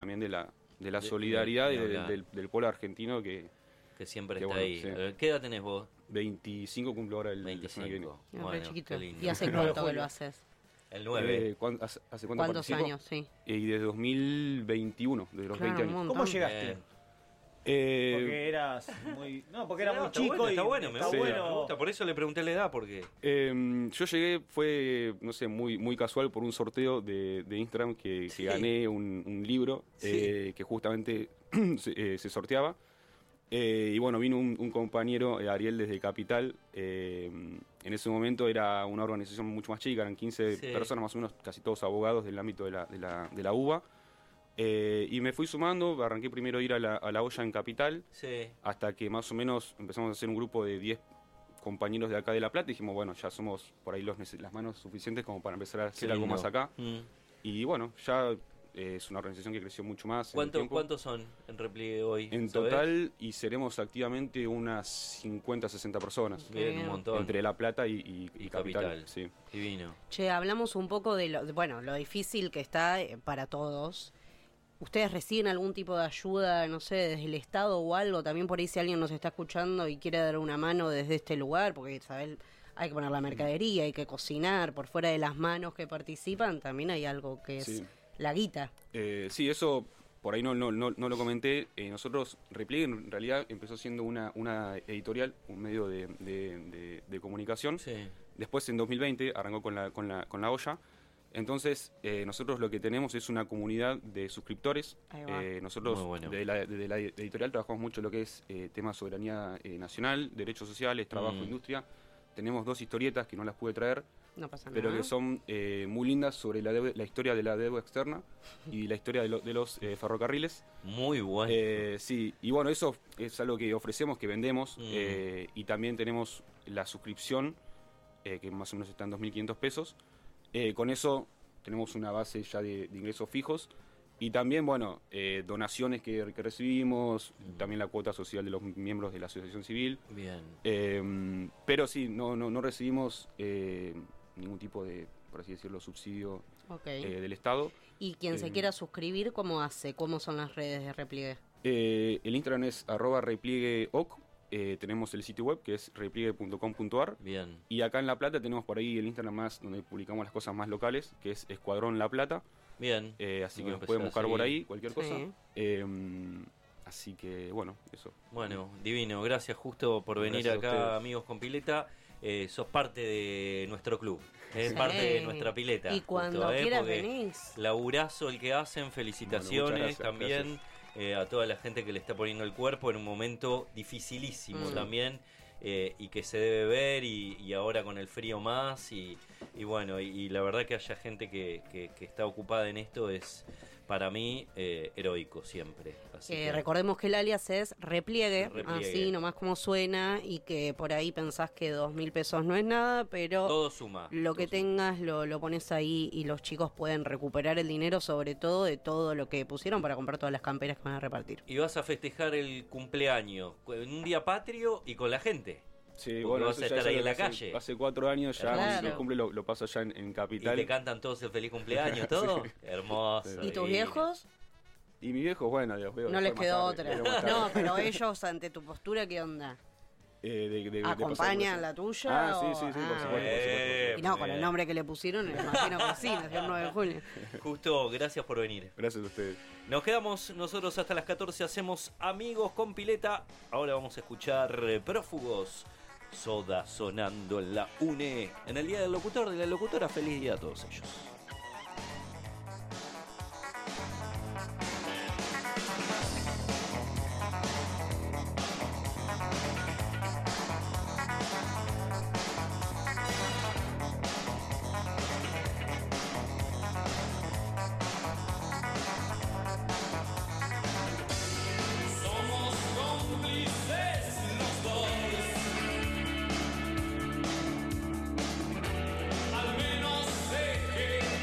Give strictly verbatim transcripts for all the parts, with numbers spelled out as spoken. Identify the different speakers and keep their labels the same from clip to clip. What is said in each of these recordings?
Speaker 1: también de la, de la solidaridad de, de, de, del, del pueblo argentino que,
Speaker 2: que siempre
Speaker 1: que
Speaker 2: está
Speaker 1: bueno,
Speaker 2: ahí.
Speaker 1: Sí.
Speaker 2: ¿Qué edad tenés vos?
Speaker 1: veinticinco cumplo ahora el
Speaker 2: veinticinco.
Speaker 3: No,
Speaker 2: Bueno,
Speaker 3: chiquito.
Speaker 2: qué lindo.
Speaker 3: ¿Y hace cuánto que lo haces?
Speaker 2: El nueve.
Speaker 1: Eh, ¿cuán, hace, ¿Hace cuánto
Speaker 3: ¿Cuántos
Speaker 1: participo?
Speaker 3: años? Sí.
Speaker 1: Eh, y desde dos mil veintiuno, desde los
Speaker 3: Claro,
Speaker 1: veinte
Speaker 3: un
Speaker 1: años.
Speaker 3: montón.
Speaker 4: ¿Cómo llegaste?
Speaker 2: Bien.
Speaker 1: Eh,
Speaker 4: Porque eras muy... No, porque era
Speaker 2: No,
Speaker 4: muy
Speaker 2: está
Speaker 4: chico
Speaker 2: bueno,
Speaker 4: y...
Speaker 2: está bueno, me
Speaker 4: está
Speaker 2: gusta,
Speaker 4: bueno.
Speaker 2: me gusta, por eso le pregunté la edad, porque...
Speaker 1: eh, yo llegué, fue, no sé, muy, muy casual por un sorteo de, de Instagram que,
Speaker 2: Sí.
Speaker 1: que gané un, un libro
Speaker 2: Sí.
Speaker 1: eh, que justamente se, eh, se sorteaba. Eh, y bueno, vino un, un compañero, eh, Ariel, desde Capital. Eh, en ese momento era una organización mucho más chica, eran quince
Speaker 2: Sí.
Speaker 1: personas, más o menos, casi todos abogados del ámbito de la, de la, de la U B A. Eh, y me fui sumando, arranqué primero a ir a la, a la olla en Capital,
Speaker 2: Sí.
Speaker 1: hasta que más o menos empezamos a hacer un grupo de diez compañeros de acá de La Plata y dijimos, bueno, ya somos por ahí los, las manos suficientes como para empezar a hacer
Speaker 2: Qué
Speaker 1: algo
Speaker 2: lindo.
Speaker 1: más acá.
Speaker 2: Mm.
Speaker 1: Y bueno, ya eh, es una organización que creció mucho más. en el
Speaker 2: ¿Cuánto,
Speaker 1: tiempo.
Speaker 2: ¿Cuántos son en repliegue hoy?
Speaker 1: En
Speaker 2: ¿sabés?
Speaker 1: total, y seremos activamente unas cincuenta, sesenta personas.
Speaker 2: Bien, un
Speaker 3: Bien.
Speaker 2: montón.
Speaker 1: Entre La Plata y, y- y
Speaker 2: Y
Speaker 1: Capital.
Speaker 2: Capital.
Speaker 1: Sí.
Speaker 2: Divino.
Speaker 3: Che, hablamos un poco de lo, de, bueno, lo difícil que está eh, para todos. ¿Ustedes reciben algún tipo de ayuda, no sé, desde el Estado o algo? También por ahí si alguien nos está escuchando y quiere dar una mano desde este lugar, porque, ¿sabes? Hay que poner la mercadería, hay que cocinar, por fuera de las manos que participan, también hay algo que es
Speaker 1: Sí.
Speaker 3: la guita.
Speaker 1: Eh, sí, eso por ahí no, no, no, no lo comenté. Eh, nosotros, Repliegue en realidad empezó siendo una, una editorial, un medio de, de- de- de comunicación.
Speaker 2: Sí.
Speaker 1: Después en dos mil veinte arrancó con la, con la, con la olla. Entonces, eh, nosotros lo que tenemos es una comunidad de suscriptores.
Speaker 3: Ahí va.
Speaker 1: Eh, nosotros,
Speaker 2: Muy bueno.
Speaker 1: desde la, desde la editorial, trabajamos mucho lo que es eh, tema soberanía eh, nacional, derechos sociales, trabajo,
Speaker 2: Mm.
Speaker 1: industria. Tenemos dos historietas que no las pude traer,
Speaker 3: No pasa
Speaker 1: pero
Speaker 3: nada.
Speaker 1: que son eh, muy lindas sobre la, deuda- la historia de la deuda externa y la historia de, lo- de los eh, ferrocarriles.
Speaker 2: Muy bueno.
Speaker 1: Eh, sí, y bueno, eso es algo que ofrecemos, que vendemos,
Speaker 2: Mm.
Speaker 1: eh, y también tenemos la suscripción, eh, que más o menos está en dos mil quinientos pesos. Eh, con eso tenemos una base ya de, de ingresos fijos, y también, bueno, eh, donaciones que, que recibimos,
Speaker 2: Mm.
Speaker 1: también la cuota social de los miembros de la asociación civil.
Speaker 2: Bien.
Speaker 1: Eh, pero sí, no, no, no recibimos eh, ningún tipo de, por así decirlo, subsidio
Speaker 3: Ok.
Speaker 1: eh, del Estado.
Speaker 3: Y quien se
Speaker 1: eh,
Speaker 3: quiera suscribir, ¿cómo hace? ¿Cómo son las redes de repliegue?
Speaker 1: Eh, el Instagram es arroba repliegueoc. Eh, tenemos el sitio web que es repliegue punto com punto ar.
Speaker 2: Bien.
Speaker 1: Y acá en La Plata tenemos por ahí el Instagram más donde publicamos las cosas más locales, que es Escuadrón La Plata.
Speaker 2: Bien.
Speaker 1: Eh, así
Speaker 2: Voy
Speaker 1: que
Speaker 2: a
Speaker 1: nos
Speaker 2: empezar
Speaker 1: pueden
Speaker 2: a
Speaker 1: buscar por
Speaker 2: seguir.
Speaker 1: ahí, cualquier cosa.
Speaker 3: Sí.
Speaker 1: Eh, así que bueno, eso.
Speaker 2: Bueno, divino. Gracias justo por venir
Speaker 1: Gracias a
Speaker 2: acá,
Speaker 1: ustedes.
Speaker 2: amigos con pileta. Eh, sos parte de nuestro club. Es
Speaker 3: Sí.
Speaker 2: parte de nuestra pileta.
Speaker 3: Y cuando
Speaker 2: justo, ¿eh?
Speaker 3: quieras
Speaker 2: Porque
Speaker 3: venís.
Speaker 2: Laburazo el que hacen. Felicitaciones
Speaker 1: Bueno, muchas gracias,
Speaker 2: también eh, a toda la gente que le está poniendo el cuerpo en un momento dificilísimo
Speaker 3: Mm.
Speaker 2: también. eh, y que se debe ver y, y ahora con el frío más y, y bueno, y, y la verdad que haya gente que, que, que está ocupada en esto es para mí eh, heroico siempre. Así
Speaker 3: Eh,
Speaker 2: que-
Speaker 3: recordemos que el alias es repliegue,
Speaker 2: Repliegue.
Speaker 3: así nomás como suena, y que por ahí pensás que dos mil pesos no es nada, pero
Speaker 2: todo suma.
Speaker 3: lo que
Speaker 2: todo suma.
Speaker 3: tengas lo, lo pones ahí y los chicos pueden recuperar el dinero, sobre todo de todo lo que pusieron para comprar todas las camperas que van a repartir.
Speaker 2: Y vas a festejar el cumpleaños en un día patrio y con la gente.
Speaker 1: Sí,
Speaker 2: Porque vas
Speaker 1: eso
Speaker 2: a
Speaker 1: ya
Speaker 2: estar
Speaker 1: es
Speaker 2: ahí
Speaker 1: algo
Speaker 2: en la
Speaker 1: que hace-
Speaker 2: calle.
Speaker 1: Hace cuatro años ya
Speaker 3: Claro.
Speaker 1: mi cumple lo, lo paso allá en, en
Speaker 2: Y
Speaker 1: Capital.
Speaker 2: te cantan todos el feliz cumpleaños, todo. Hermoso.
Speaker 3: ¿Y tus
Speaker 2: divino.
Speaker 3: viejos?
Speaker 1: Y mi viejo, bueno, los veo
Speaker 3: No les
Speaker 1: después
Speaker 3: quedó
Speaker 1: más tarde,
Speaker 3: otra.
Speaker 1: veremos más tarde.
Speaker 3: No, pero ellos, ante tu postura, ¿qué onda?
Speaker 1: Eh, de- de- de pasar por
Speaker 3: ¿Acompañan
Speaker 1: eso.
Speaker 3: la tuya?
Speaker 1: Ah, sí,
Speaker 3: o-
Speaker 1: sí, sí, por
Speaker 3: Ah,
Speaker 1: supuesto, por
Speaker 2: Eh,
Speaker 1: supuesto.
Speaker 3: Y no, con el nombre que le pusieron, me imagino que sí, nació el nueve de julio.
Speaker 2: Justo, gracias por venir.
Speaker 1: Gracias a ustedes.
Speaker 2: Nos quedamos nosotros hasta las catorce, hacemos Amigos con Pileta. Ahora vamos a escuchar eh, Prófugos. Soda sonando en la UNE. En el día del locutor, de la locutora, feliz día a todos ellos.
Speaker 5: Somos cómplices los dos. Al menos sé que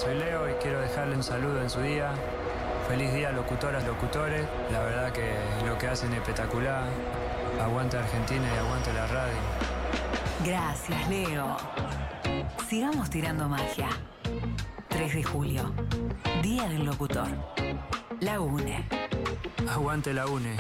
Speaker 6: soy Leo y quiero dejarle un saludo en su día. Feliz día, locutoras, locutores. La verdad que lo que hacen es espectacular. Aguante Argentina y aguante la radio.
Speaker 7: Gracias, Leo. Sigamos tirando magia. tres de julio, Día del Locutor. La UNE.
Speaker 6: Aguante la UNE.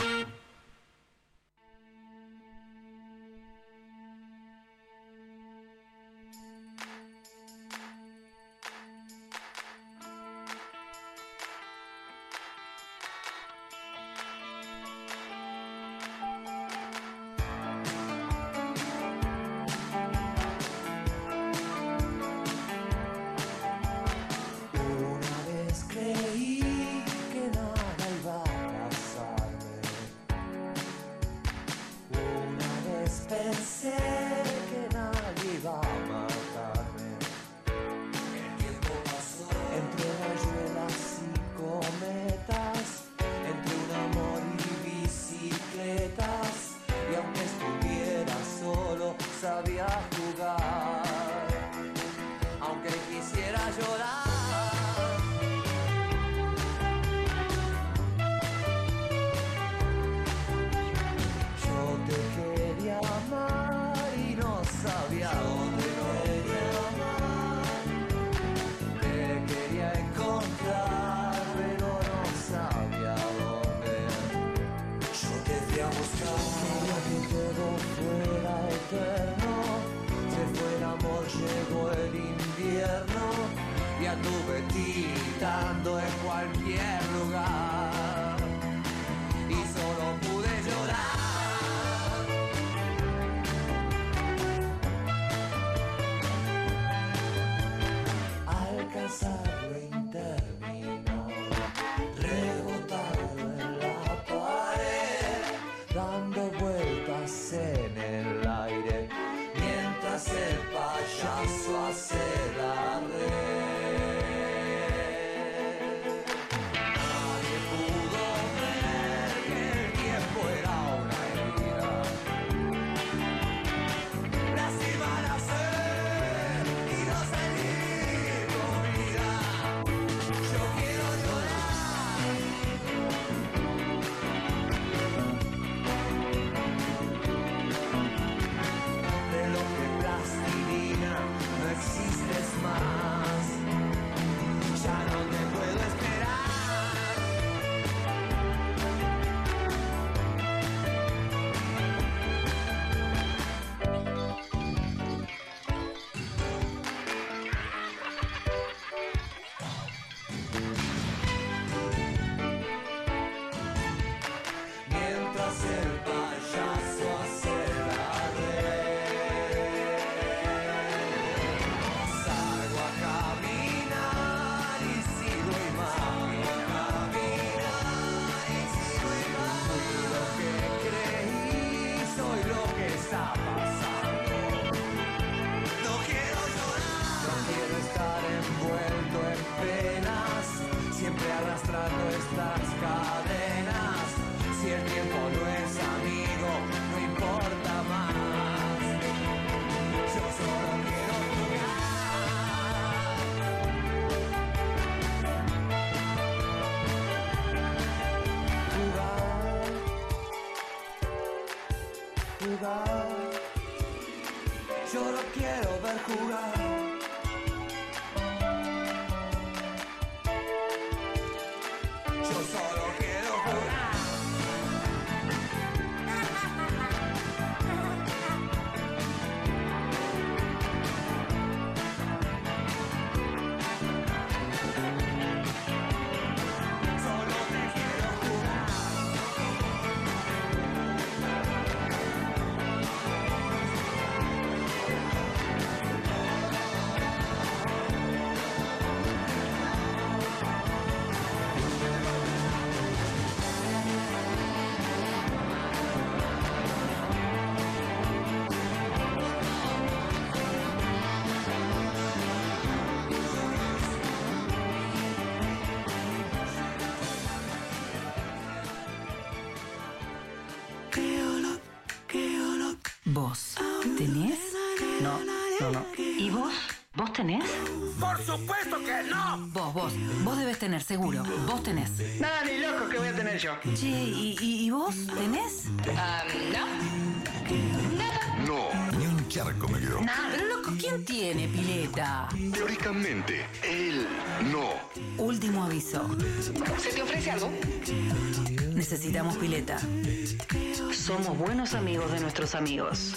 Speaker 7: ¿Vos tenés?
Speaker 8: No, no, no.
Speaker 7: ¿Y vos? ¿Vos tenés?
Speaker 5: ¡Por supuesto que no!
Speaker 7: Vos, vos. Vos debes tener, seguro. Vos tenés.
Speaker 8: Nada, ni loco que voy a tener yo.
Speaker 7: Che, ¿y, y, y vos tenés?
Speaker 8: no.
Speaker 9: No, ni un charco me quedó.
Speaker 7: Nah, pero loco, ¿quién tiene pileta?
Speaker 9: Teóricamente, él no.
Speaker 7: Último aviso.
Speaker 8: ¿Se te ofrece algo?
Speaker 7: Necesitamos pileta. Somos buenos amigos de nuestros amigos.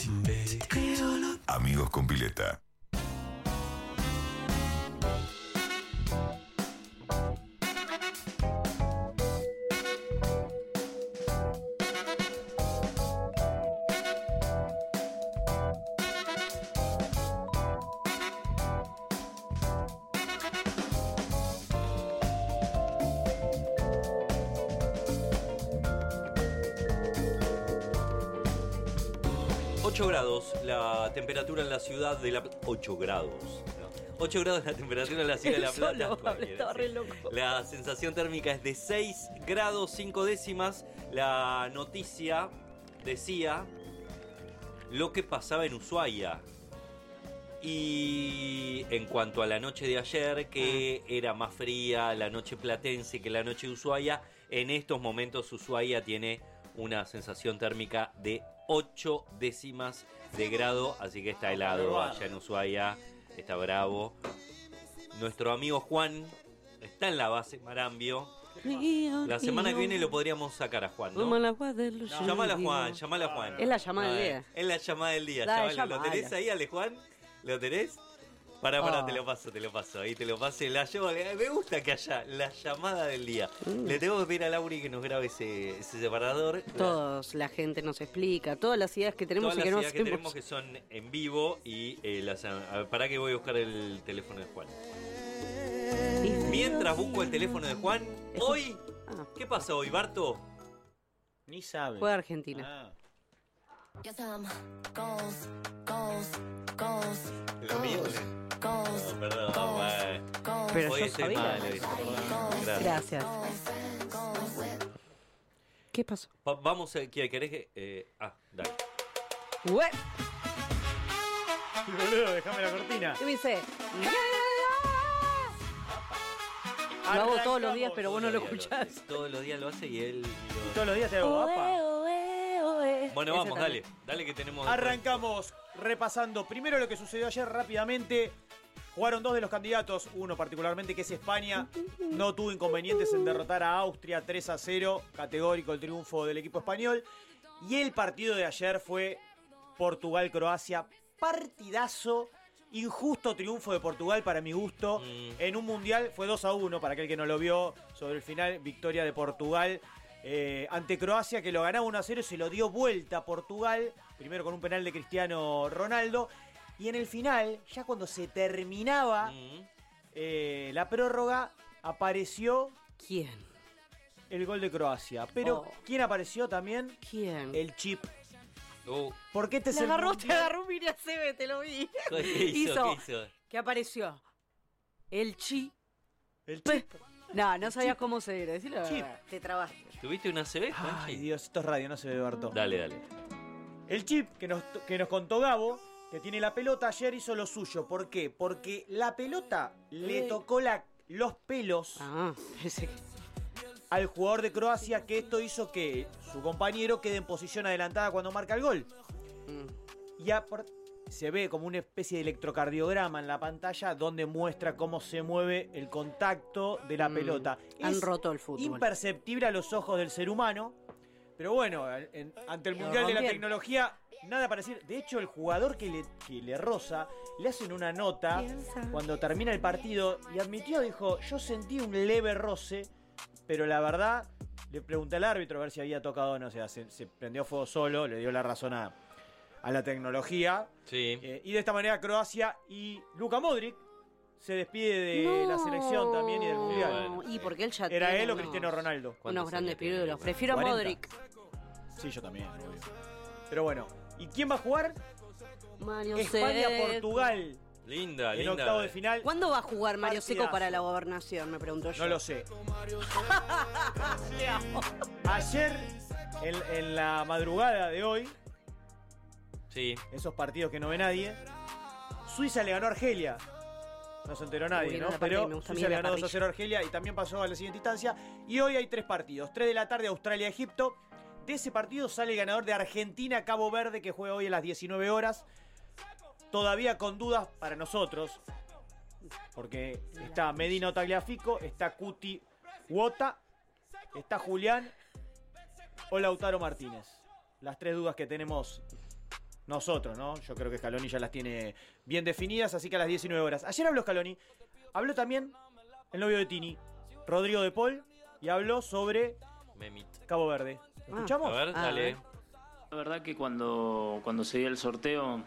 Speaker 9: Amigos con pileta.
Speaker 2: ocho grados la temperatura en la ciudad de La Plata. ocho grados. ¿no? ocho grados la temperatura en la ciudad de La Plata.
Speaker 3: Solo,
Speaker 2: cualquiera,
Speaker 3: estaba
Speaker 2: sí.
Speaker 3: re loco.
Speaker 2: La sensación térmica es de seis grados cinco décimas. La noticia decía lo que pasaba en Ushuaia. Y en cuanto a la noche de ayer, que era más fría la noche platense que la noche de Ushuaia, en estos momentos Ushuaia tiene una sensación térmica de ocho décimas de grado, así que está helado allá en Ushuaia, está bravo. Nuestro amigo Juan está en la base Marambio. La semana que viene lo podríamos sacar a Juan, ¿no? Llamala a Juan, llamala a Juan.
Speaker 3: Es la llamada
Speaker 2: No,
Speaker 3: del día.
Speaker 2: Es la llamada del día,
Speaker 3: Dale,
Speaker 2: chaval. ¿Lo
Speaker 3: llamala.
Speaker 2: tenés ahí, Ale Juan? ¿Lo tenés? Pará, pará,
Speaker 3: Oh.
Speaker 2: te lo paso, te lo paso. Ahí te lo paso. La llamo- me gusta que haya la llamada del día. Le tengo que pedir a Lauri que nos grabe ese, ese separador.
Speaker 3: Todos, la gente nos explica, todas las ideas que tenemos
Speaker 2: Todas
Speaker 3: y que
Speaker 2: las
Speaker 3: no
Speaker 2: ideas que tenemos
Speaker 3: hacemos.
Speaker 2: que son en vivo y eh, las... A ver, pará que voy a buscar el teléfono de Juan. Mientras busco el teléfono de Juan, hoy...
Speaker 3: Ah,
Speaker 2: ¿Qué pasa hoy, Barto?
Speaker 4: Ni sabe.
Speaker 3: juega Argentina.
Speaker 4: Ah.
Speaker 2: Lo mío. No, perdón, bueno.
Speaker 3: Pero
Speaker 2: Hoy
Speaker 3: yo
Speaker 2: estoy
Speaker 3: sabía.
Speaker 2: mal, ¿viste? Gracias.
Speaker 3: Gracias. ¿Qué pasó?
Speaker 2: Va- vamos a... ¿Qué- ¿Querés que...? eh, ah, dale.
Speaker 3: Ué,
Speaker 4: Boludo, déjame la cortina.
Speaker 3: ¿qué me dice? Lo hago todos los días, pero vos no lo
Speaker 2: Todos los días
Speaker 3: escuchás.
Speaker 2: hace, Todos los días lo hace y él...
Speaker 4: Y todos los días te hago guapa.
Speaker 2: Bueno,
Speaker 3: Ese
Speaker 2: vamos, dale.
Speaker 3: también.
Speaker 2: Dale que tenemos...
Speaker 4: Arrancamos repasando primero lo que sucedió ayer rápidamente. Jugaron dos de los candidatos, uno particularmente que es España. No tuvo inconvenientes en derrotar a Austria tres a cero. Categórico el triunfo del equipo español. Y el partido de ayer fue Portugal-Croacia. Partidazo. Injusto triunfo de Portugal para mi gusto.
Speaker 2: Mm.
Speaker 4: En un mundial fue dos a uno para aquel que no lo vio. Sobre el final, victoria de Portugal eh, ante Croacia, que lo ganaba uno a cero y se lo dio vuelta a Portugal. Primero con un penal de Cristiano Ronaldo. Y en el final, ya cuando se terminaba
Speaker 2: Mm.
Speaker 4: eh, la prórroga, apareció
Speaker 3: ¿Quién?
Speaker 4: el gol de Croacia. Pero,
Speaker 3: Oh.
Speaker 4: ¿quién apareció también?
Speaker 3: ¿Quién?
Speaker 4: El chip.
Speaker 2: Uh,
Speaker 4: Porque este es
Speaker 3: Te
Speaker 4: el
Speaker 3: agarró, te
Speaker 4: mundial-
Speaker 3: agarró Miriam Sebe, te lo vi.
Speaker 2: ¿Qué hizo?
Speaker 3: Hizo.
Speaker 2: ¿Qué hizo?
Speaker 3: ¿Qué apareció? El chi.
Speaker 4: El
Speaker 3: Pe-
Speaker 4: chip.
Speaker 3: No, no sabías cómo se era. Decilo la
Speaker 4: Chip.
Speaker 3: verdad. Te trabaste.
Speaker 2: ¿Tuviste una C B, Juanchi?
Speaker 4: Ay, Dios, esto es radio, no se ve, Berto.
Speaker 2: Dale, dale.
Speaker 4: El chip que nos, que nos contó Gabo, que tiene la pelota, ayer hizo lo suyo. ¿Por qué? Porque la pelota le tocó la, los pelos
Speaker 3: Ah, ese.
Speaker 4: al jugador de Croacia, que esto hizo que su compañero quede en posición adelantada cuando marca el gol.
Speaker 3: Mm.
Speaker 4: Y apar- se ve como una especie de electrocardiograma en la pantalla donde muestra cómo se mueve el contacto de la
Speaker 3: Mm.
Speaker 4: pelota.
Speaker 3: Han
Speaker 4: Es
Speaker 3: roto el fútbol.
Speaker 4: imperceptible a los ojos del ser humano, pero bueno, en- ante el
Speaker 3: Lo
Speaker 4: Mundial de la
Speaker 3: rompieron.
Speaker 4: Tecnología, nada para decir. De hecho, el jugador que le, que le roza, le hacen una nota cuando termina el partido y admitió, dijo, yo sentí un leve roce, pero la verdad, le pregunté al árbitro a ver si había tocado o no, o sea, se, se prendió fuego solo, le dio la razón a, a la tecnología.
Speaker 2: Sí.
Speaker 4: Eh, y de esta manera Croacia y Luka Modric se despide de
Speaker 3: No.
Speaker 4: la selección también y del Mundial.
Speaker 2: Sí, bueno.
Speaker 3: Y porque él ya
Speaker 4: ¿Era
Speaker 3: tiene
Speaker 4: él o
Speaker 3: unos-
Speaker 4: Cristiano Ronaldo?
Speaker 2: ¿Cuántos
Speaker 3: Unos grandes
Speaker 2: años tiene?
Speaker 3: pirulos. Prefiero a
Speaker 4: cuarenta.
Speaker 3: Modric.
Speaker 4: Sí, yo también, obvio. Pero bueno, ¿y quién va a jugar?
Speaker 3: Mario
Speaker 4: España-Portugal
Speaker 2: Linda,
Speaker 4: en
Speaker 2: linda.
Speaker 4: octavo de final.
Speaker 3: ¿Cuándo va a jugar Mario Seco
Speaker 4: Partidazo.
Speaker 3: para la gobernación? Me pregunto yo.
Speaker 4: No lo sé. Ayer, en, en la madrugada de hoy,
Speaker 2: Sí.
Speaker 4: esos partidos que no ve nadie, Suiza le ganó a Argelia. No se enteró nadie,
Speaker 3: Uy,
Speaker 4: ¿no?
Speaker 3: no,
Speaker 4: Pero
Speaker 3: me gusta a mí
Speaker 4: Suiza le
Speaker 3: la
Speaker 4: ganó dos a
Speaker 3: parrilla.
Speaker 4: cero a Argelia y también pasó a la siguiente instancia. Y hoy hay tres partidos. tres de la tarde, Australia-Egipto. De ese partido sale el ganador de Argentina-Cabo Verde, que juega hoy a las diecinueve horas. Todavía con dudas para nosotros, porque está Medina Tagliafico, está Cuti Wota, está Julián o Lautaro Martínez. Las tres dudas que tenemos nosotros, ¿no? Yo creo que Scaloni ya las tiene bien definidas, así que a las diecinueve horas. Ayer habló Scaloni, habló también el novio de Tini, Rodrigo de Paul, y habló sobre
Speaker 2: Memit.
Speaker 4: Cabo Verde. ¿Escuchamos?
Speaker 2: A ver, dale.
Speaker 10: La verdad que cuando, cuando se dio el sorteo,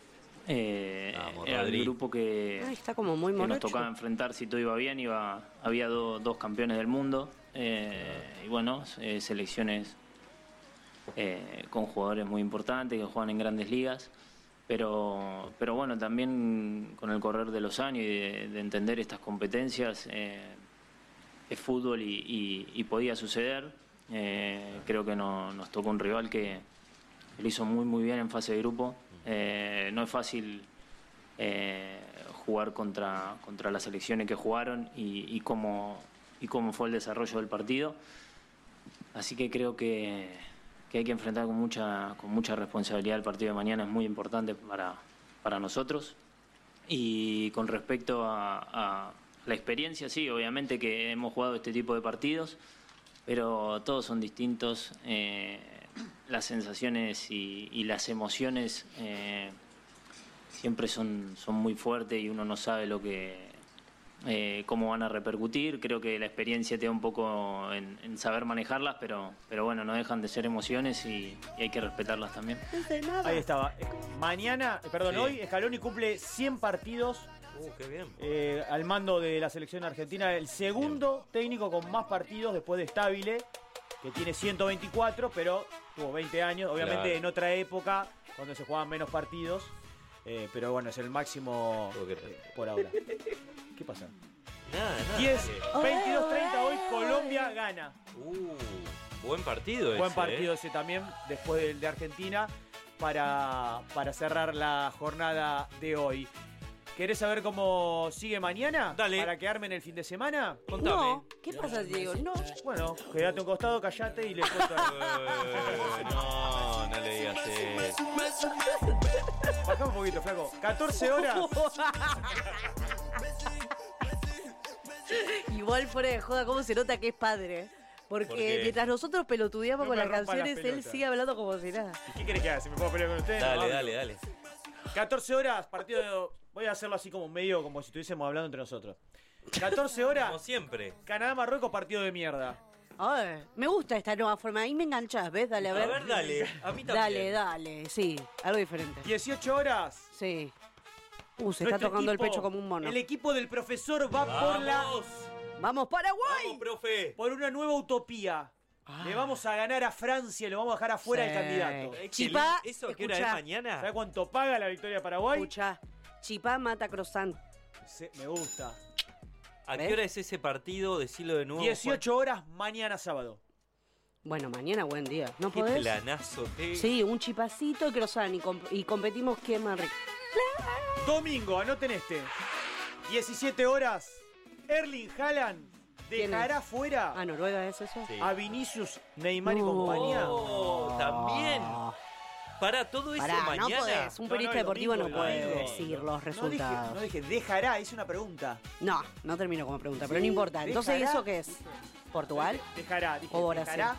Speaker 10: eh,
Speaker 2: Vamos,
Speaker 10: era
Speaker 2: Rodri.
Speaker 10: el grupo que,
Speaker 3: Ay, está como muy
Speaker 10: que nos
Speaker 3: morocho.
Speaker 10: tocaba enfrentar si todo iba bien. Iba, había do- dos campeones del mundo eh, y bueno, eh, selecciones eh, con jugadores muy importantes que juegan en grandes ligas. Pero, pero bueno, también con el correr de los años y de, de entender estas competencias, eh, es fútbol y, y- y podía suceder. Eh, creo que no- nos tocó un rival que lo hizo muy muy bien en fase de grupo. Eh, no es fácil eh, jugar contra, contra las selecciones que jugaron y, y, cómo, y cómo fue el desarrollo del partido. Así que creo que, que hay que enfrentar con mucha, con mucha responsabilidad el partido de mañana. Es muy importante para, para nosotros. Y con respecto a, a la experiencia, sí, obviamente que hemos jugado este tipo de partidos, pero todos son distintos. Eh, las sensaciones y, y las emociones eh, siempre son, son muy fuertes y uno no sabe lo que eh, cómo van a repercutir. Creo que la experiencia te da un poco en, en saber manejarlas, pero, pero bueno, no dejan de ser emociones y, y hay que respetarlas también.
Speaker 4: Ahí estaba. Eh, Mañana, eh, perdón,
Speaker 10: Sí.
Speaker 4: hoy Scaloni cumple cien partidos
Speaker 2: Uh, qué bien.
Speaker 4: eh, al mando de la selección argentina. El segundo técnico con más partidos después de Stabile, que tiene ciento veinticuatro, pero tuvo veinte años. Obviamente
Speaker 2: Claro.
Speaker 4: en otra época, cuando se jugaban menos partidos. Eh, pero bueno, es el máximo eh, por ahora. ¿Qué pasa?
Speaker 2: Nada, nada.
Speaker 4: diez,
Speaker 2: dale.
Speaker 4: veintidós, treinta, hoy Colombia gana.
Speaker 2: Uh, buen partido ese.
Speaker 4: Buen partido
Speaker 2: eh.
Speaker 4: ese también, después del de Argentina, para, para cerrar la jornada de hoy. ¿Querés saber cómo sigue mañana?
Speaker 2: Dale.
Speaker 4: ¿Para que armen el fin de semana?
Speaker 3: No, ¿qué pasa, Diego? No.
Speaker 4: Bueno, quédate a un costado, callate y le cuento.
Speaker 2: Eh, no, no le digas eso.
Speaker 4: Bajá un poquito, flaco. catorce horas.
Speaker 3: Igual fuera de joda, cómo se nota que es padre. Porque
Speaker 2: ¿Por qué?
Speaker 3: mientras nosotros pelotudeamos
Speaker 4: No
Speaker 3: con
Speaker 4: me
Speaker 3: las
Speaker 4: rompa las
Speaker 3: canciones, él
Speaker 4: pelotas.
Speaker 3: sigue hablando como si nada.
Speaker 4: ¿Y qué querés que haga? ¿Si me puedo pelear con ustedes?
Speaker 2: Dale,
Speaker 4: No hablo.
Speaker 2: dale, dale.
Speaker 4: catorce horas, partido de... Voy a hacerlo así como medio, como si estuviésemos hablando entre nosotros. catorce
Speaker 2: Como
Speaker 4: horas,
Speaker 2: siempre.
Speaker 4: Canadá-Marruecos, partido de mierda.
Speaker 3: Ay, me gusta esta nueva forma. Ahí me enganchás, ¿ves? Dale, a
Speaker 2: A
Speaker 3: ver.
Speaker 2: ver, dale. A mí también.
Speaker 3: Dale, dale. Sí, algo diferente.
Speaker 4: dieciocho horas.
Speaker 3: Sí. Uh, se está
Speaker 4: Nuestro
Speaker 3: tocando el
Speaker 4: equipo,
Speaker 3: pecho como un mono.
Speaker 4: El equipo del profesor va por la...
Speaker 2: Vamos.
Speaker 3: ¡Vamos, Paraguay!
Speaker 2: Vamos, profe.
Speaker 4: por una nueva utopía. Le vamos a ganar a Francia y lo vamos a dejar afuera
Speaker 3: Sí.
Speaker 4: del candidato.
Speaker 2: Eh, qué
Speaker 3: Chipá,
Speaker 2: li- ¿Eso a qué hora es
Speaker 3: escuchá.
Speaker 2: mañana?
Speaker 4: ¿Sabes cuánto paga la victoria de Paraguay?
Speaker 3: Escucha, Chipá mata croissant.
Speaker 4: Se- me gusta.
Speaker 2: ¿A
Speaker 3: ¿Ves?
Speaker 2: qué hora es ese partido? Decilo de nuevo.
Speaker 4: dieciocho horas mañana sábado.
Speaker 3: Bueno, mañana buen día. ¿No
Speaker 2: Juan. Qué
Speaker 3: podés?
Speaker 2: planazo. eh.
Speaker 3: Sí, un chipacito y croissant y, comp- y competimos quién más rico.
Speaker 4: Domingo, anoten este. diecisiete horas. Erling Haaland
Speaker 3: ¿Quién
Speaker 4: dejará fuera
Speaker 3: Ah, Noruega es eso.
Speaker 2: Sí.
Speaker 4: a Vinicius, Neymar y
Speaker 3: No.
Speaker 4: compañía.
Speaker 2: Oh, también. Para todo eso
Speaker 3: Pará, no
Speaker 2: mañana.
Speaker 3: podés. Un
Speaker 4: No,
Speaker 3: periodista
Speaker 4: no, el
Speaker 3: deportivo
Speaker 4: domingo,
Speaker 3: no
Speaker 4: el
Speaker 3: puede
Speaker 4: domingo.
Speaker 3: decir los
Speaker 4: No dije,
Speaker 3: resultados.
Speaker 4: no dije, dejará, es una pregunta.
Speaker 3: No, no termino como pregunta, pero
Speaker 4: Sí,
Speaker 3: no importa. Entonces,
Speaker 4: dejará.
Speaker 3: ¿eso qué es? ¿Portugal?
Speaker 4: Dejará, dije,
Speaker 3: O Brasil.
Speaker 4: dejará.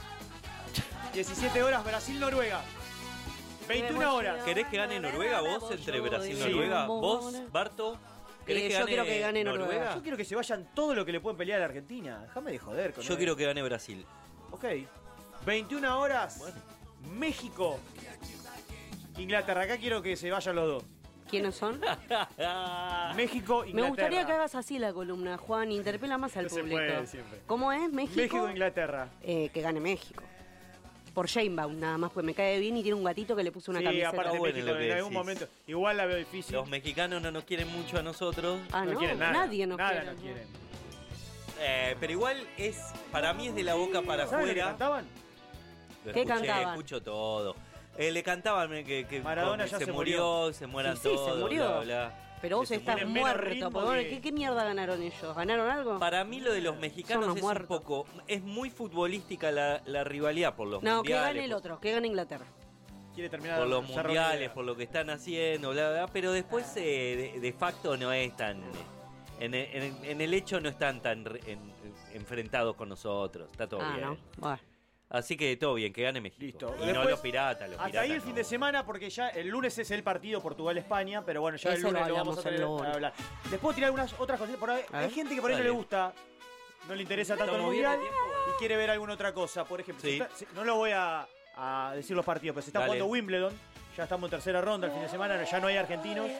Speaker 4: diecisiete horas, Brasil-Noruega. veintiuna horas.
Speaker 2: ¿Querés que gane Noruega vos entre Brasil y
Speaker 4: Sí.
Speaker 2: Noruega? ¿Vos, Barto? ¿Querés
Speaker 3: Eh,
Speaker 2: que
Speaker 3: yo
Speaker 2: gane
Speaker 3: quiero que gane Noruega.
Speaker 4: Yo quiero que se vayan todo lo que le pueden pelear a la Argentina. Déjame de joder con
Speaker 2: Yo quiero que gane Brasil.
Speaker 4: Ok. veintiuna horas. México. Inglaterra. Acá quiero que se vayan los dos.
Speaker 3: ¿Quiénes son?
Speaker 4: México, Inglaterra.
Speaker 3: Me gustaría que hagas así la columna, Juan. Interpela más al
Speaker 4: No se
Speaker 3: público.
Speaker 4: puede siempre.
Speaker 3: ¿Cómo es? México.
Speaker 4: México, Inglaterra.
Speaker 3: Eh, que gane México. Por Sheinbaum, nada más, pues me cae bien y tiene un gatito que le puso una
Speaker 4: Sí,
Speaker 3: camiseta.
Speaker 4: aparte
Speaker 2: bueno
Speaker 4: México
Speaker 2: lo que
Speaker 4: en algún
Speaker 2: decís.
Speaker 4: momento. Igual la veo difícil.
Speaker 2: Los mexicanos no nos quieren mucho a nosotros.
Speaker 3: Ah, no,
Speaker 4: no quieren nada.
Speaker 3: nadie nos
Speaker 4: nada
Speaker 3: quiere.
Speaker 4: no quieren.
Speaker 2: Eh, pero igual es, para mí es de la boca para
Speaker 4: ¿Sabes lo que
Speaker 2: afuera.
Speaker 4: cantaban?
Speaker 2: Lo
Speaker 3: ¿Qué
Speaker 2: escuché,
Speaker 3: cantaban?
Speaker 2: escucho todo. Eh, le cantaban eh, que, que
Speaker 4: Maradona
Speaker 2: que
Speaker 4: ya
Speaker 2: se,
Speaker 4: se
Speaker 2: murió,
Speaker 4: murió.
Speaker 2: se mueran
Speaker 3: Sí, sí, se
Speaker 2: todos,
Speaker 3: murió.
Speaker 2: bla, bla.
Speaker 3: Pero vos
Speaker 2: Que se
Speaker 3: estás
Speaker 4: mueren menos
Speaker 3: muerto.
Speaker 4: ritmo
Speaker 3: Por favor,
Speaker 4: que-
Speaker 3: ¿qué, ¿Qué mierda ganaron ellos? ¿Ganaron algo?
Speaker 2: Para mí lo de los
Speaker 3: Son
Speaker 2: mexicanos
Speaker 3: unos
Speaker 2: es
Speaker 3: muertos.
Speaker 2: un poco... Es muy futbolística la, la rivalidad por los
Speaker 3: No, que
Speaker 2: mundiales.
Speaker 3: gane el
Speaker 2: por-
Speaker 3: otro, que gane Inglaterra.
Speaker 4: Quiere terminar
Speaker 2: por los
Speaker 4: Cerro
Speaker 2: mundiales,
Speaker 4: Rivera.
Speaker 2: por lo que están haciendo, bla, bla, bla, pero después eh, de, de facto no es tan... En, en- en el hecho no están tan re- en- enfrentados con nosotros, está todo
Speaker 3: Ah,
Speaker 2: bien.
Speaker 3: no. Bueno.
Speaker 2: Así que todo bien, que gane México.
Speaker 4: Listo.
Speaker 2: Y no
Speaker 4: Después,
Speaker 2: los piratas, los
Speaker 4: Hasta
Speaker 2: piratas
Speaker 4: ahí el
Speaker 2: no.
Speaker 4: fin de semana, porque ya el lunes es el partido Portugal-España, pero bueno, ya el
Speaker 3: Eso lo
Speaker 4: lunes lo,
Speaker 3: hablamos
Speaker 4: vamos a
Speaker 3: el
Speaker 4: tener
Speaker 3: lunes.
Speaker 4: para hablar. Después tirar algunas otras cosas. Por ahí,
Speaker 3: A
Speaker 4: hay
Speaker 3: ver.
Speaker 4: gente que por ahí no
Speaker 2: Dale.
Speaker 4: le gusta, no le interesa tanto el
Speaker 2: ¿Estamos bien de
Speaker 4: mundial
Speaker 2: tiempo?
Speaker 4: y quiere ver alguna otra cosa. Por ejemplo,
Speaker 2: Sí.
Speaker 4: se está- se- no lo voy a, a decir los partidos, pero se está
Speaker 2: Dale.
Speaker 4: jugando Wimbledon. Ya estamos en tercera ronda el fin de semana, ya no hay argentinos.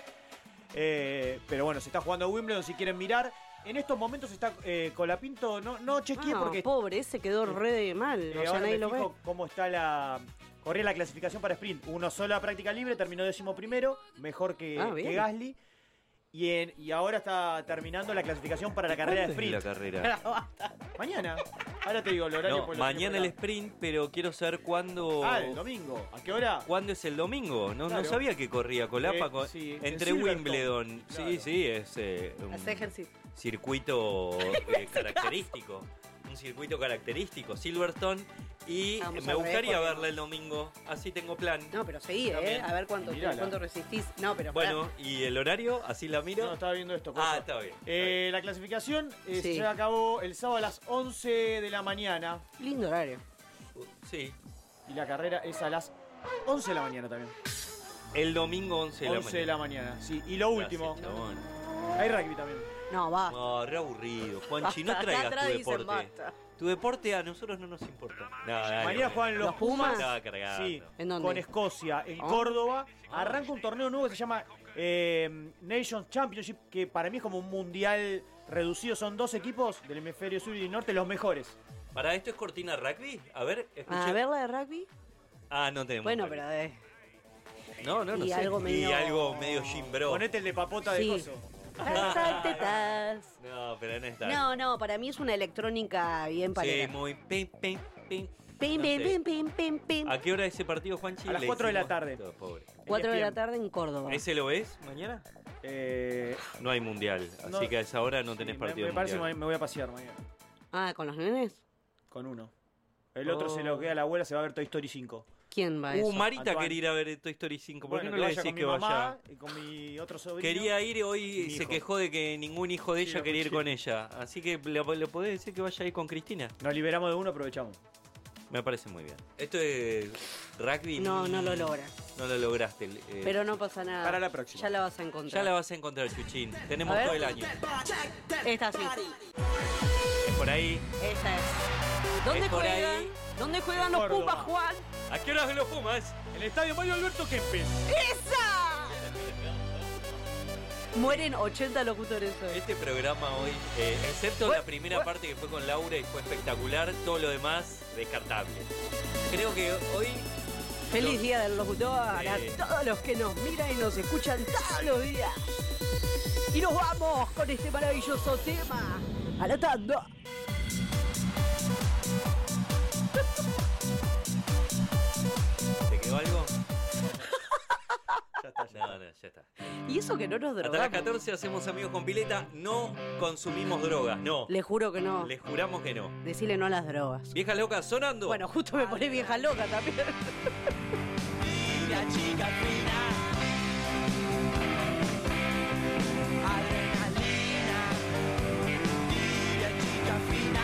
Speaker 4: Eh, pero bueno, se está jugando Wimbledon si quieren mirar. En estos momentos está eh, Colapinto, no, no chequeé
Speaker 3: Ah,
Speaker 4: porque
Speaker 3: pobre, ese quedó re de mal.
Speaker 4: eh,
Speaker 3: O sea,
Speaker 4: ahora
Speaker 3: nadie
Speaker 4: me
Speaker 3: lo ve.
Speaker 4: fijo cómo está la. Corría la clasificación para sprint. Una sola práctica libre, terminó décimo primero, mejor que,
Speaker 3: Ah, bien.
Speaker 4: que Gasly. Y, en- y ahora está terminando la clasificación para la carrera de
Speaker 2: ¿Cuándo es
Speaker 4: sprint.
Speaker 2: la carrera?
Speaker 4: Mañana. Ahora te digo el horario.
Speaker 2: No,
Speaker 4: porque lo
Speaker 2: mañana
Speaker 4: tengo
Speaker 2: el
Speaker 4: por acá.
Speaker 2: sprint, pero quiero saber cuándo...
Speaker 4: Ah, el domingo. ¿A qué hora?
Speaker 2: ¿Cuándo es el domingo? No,
Speaker 4: Claro.
Speaker 2: no sabía que corría Colapa
Speaker 4: Eh,
Speaker 2: con-
Speaker 4: sí, en
Speaker 2: entre
Speaker 4: Silverstone.
Speaker 2: Wimbledon.
Speaker 4: Claro.
Speaker 2: Sí, sí, es eh, un
Speaker 3: Hace ejercicio.
Speaker 2: circuito eh, característico. Un circuito característico, Silverstone. Y
Speaker 3: Vamos
Speaker 2: me
Speaker 3: a ver,
Speaker 2: gustaría
Speaker 3: porque-
Speaker 2: verla el domingo, así tengo plan.
Speaker 3: No, pero seguí, ¿eh?
Speaker 2: También.
Speaker 3: A ver cuánto,
Speaker 4: Mirala.
Speaker 3: cuánto resistís. No, pero
Speaker 2: Bueno, ¿y el horario? ¿Así la miro?
Speaker 4: No, estaba viendo esto.
Speaker 2: ah,
Speaker 4: cosa.
Speaker 2: está bien. está
Speaker 4: Eh, la clasificación eh,
Speaker 3: Sí.
Speaker 4: se acabó el sábado a las once de la mañana.
Speaker 3: lindo horario.
Speaker 2: bien. Sí,
Speaker 4: Y la carrera es a las once de la mañana también.
Speaker 2: el domingo once de la
Speaker 4: once de la mañana, sí. Y lo último,
Speaker 2: Gracias, chabón.
Speaker 4: hay rugby también.
Speaker 3: No, va.
Speaker 2: No, re aburrido. Juanchi, no
Speaker 3: Basta,
Speaker 2: traigas
Speaker 3: acá
Speaker 2: tu
Speaker 3: dicen
Speaker 2: deporte.
Speaker 3: basta.
Speaker 2: Tu deporte a nosotros no nos importa. No, dale,
Speaker 4: Mañana
Speaker 2: bueno.
Speaker 4: juegan los,
Speaker 3: ¿Los Pumas?
Speaker 2: Estaba cargando.
Speaker 4: Sí,
Speaker 3: ¿En dónde?
Speaker 4: con Escocia, en
Speaker 3: Ah.
Speaker 4: Córdoba. Arranca un torneo nuevo que se llama eh, Nations Championship, que para mí es como un mundial reducido. Son dos equipos del hemisferio sur y norte, los mejores.
Speaker 2: ¿Para esto es cortina rugby? A ver, escucha.
Speaker 3: A ver la de rugby.
Speaker 2: Ah, no tenemos.
Speaker 3: Bueno,
Speaker 2: rugby.
Speaker 3: pero de...
Speaker 2: No, no, no
Speaker 3: y
Speaker 2: sé.
Speaker 3: algo
Speaker 2: Y
Speaker 3: medio-
Speaker 2: algo medio Jim Bro.
Speaker 4: Ponete el de papota de
Speaker 3: Sí.
Speaker 4: coso.
Speaker 3: Tas, tas, tas.
Speaker 2: No, pero no está.
Speaker 3: No, no, para mí es una electrónica bien
Speaker 2: Sí,
Speaker 3: palera.
Speaker 2: muy pim, pim, pim.
Speaker 3: Pim,
Speaker 2: No
Speaker 3: pim,
Speaker 2: sé.
Speaker 3: pim, pim, pim, pim.
Speaker 2: ¿A qué hora ese partido, Juanchi?
Speaker 4: A las
Speaker 2: Le
Speaker 4: cuatro de la
Speaker 2: hicimos-
Speaker 4: tarde.
Speaker 2: Todo, pobre.
Speaker 3: Cuatro de la
Speaker 4: E S P N.
Speaker 3: tarde en Córdoba.
Speaker 2: ¿Ese lo ves mañana?
Speaker 4: Eh,
Speaker 2: No hay mundial, así
Speaker 4: No.
Speaker 2: que a esa hora no tenés
Speaker 4: sí,
Speaker 2: partido
Speaker 4: me, me parece que
Speaker 2: mundial.
Speaker 4: me me voy a pasear mañana.
Speaker 3: Ah, ¿con los nenes?
Speaker 4: Con uno. El otro
Speaker 3: Oh.
Speaker 4: se lo queda a la abuela, se va a ver Toy Story cinco.
Speaker 3: ¿Quién va a
Speaker 2: Uh,
Speaker 3: eso?
Speaker 2: Marita
Speaker 4: Antoine.
Speaker 2: quería ir a ver Toy Story cinco. ¿Por
Speaker 4: Bueno,
Speaker 2: qué no le
Speaker 4: vaya
Speaker 2: decís
Speaker 4: con
Speaker 2: que
Speaker 4: mi mamá
Speaker 2: vaya?
Speaker 4: y con mi otro sobrino.
Speaker 2: Quería ir y hoy
Speaker 4: Mi
Speaker 2: se
Speaker 4: hijo.
Speaker 2: quejó de que ningún hijo de
Speaker 4: Sí,
Speaker 2: ella
Speaker 4: lo
Speaker 2: quería ir
Speaker 4: escuché.
Speaker 2: con ella. Así que le, le podés decir que vaya ahí con Cristina.
Speaker 4: Nos liberamos de uno, aprovechamos.
Speaker 2: Me parece muy bien. Esto es rugby.
Speaker 3: No,
Speaker 2: ni-
Speaker 3: no lo logra.
Speaker 2: No lo lograste. eh,
Speaker 3: Pero no pasa nada.
Speaker 4: Para la próxima.
Speaker 3: Ya la vas a encontrar.
Speaker 2: Ya la vas a encontrar, Chuchín. Tenemos
Speaker 3: A ver.
Speaker 2: todo el año.
Speaker 3: Esta sí.
Speaker 2: Es por ahí.
Speaker 3: Esta es. ¿Dónde
Speaker 2: Es por
Speaker 3: juegan?
Speaker 2: ahí.
Speaker 3: ¿Dónde juegan los
Speaker 4: Córdoba.
Speaker 3: Pumas, Juan?
Speaker 2: ¿A qué hora lo fumas?
Speaker 4: El estadio Mario Alberto Kempes.
Speaker 3: ¡Esa! Mueren ochenta locutores hoy.
Speaker 2: Este programa hoy, eh, excepto la primera parte que fue con Laura y fue espectacular, todo lo demás descartable. Creo que hoy
Speaker 3: Feliz
Speaker 2: los-
Speaker 3: día del locutor a
Speaker 2: Sí.
Speaker 3: todos los que nos miran y nos escuchan todos los días. Y nos vamos con este maravilloso tema. A la tanda.
Speaker 2: ¿Te quedó algo? No, no, ya está.
Speaker 3: Y eso que no nos
Speaker 2: Hasta las
Speaker 3: drogamos.
Speaker 2: catorce hacemos amigos con pileta, no consumimos drogas, no.
Speaker 3: Le juro que no.
Speaker 2: Les juramos que no.
Speaker 3: Decirle no a las drogas.
Speaker 2: Viejas locas sonando.
Speaker 3: Bueno, justo me pone vieja loca también.
Speaker 11: La chica fina, adrenalina, tibia chica fina,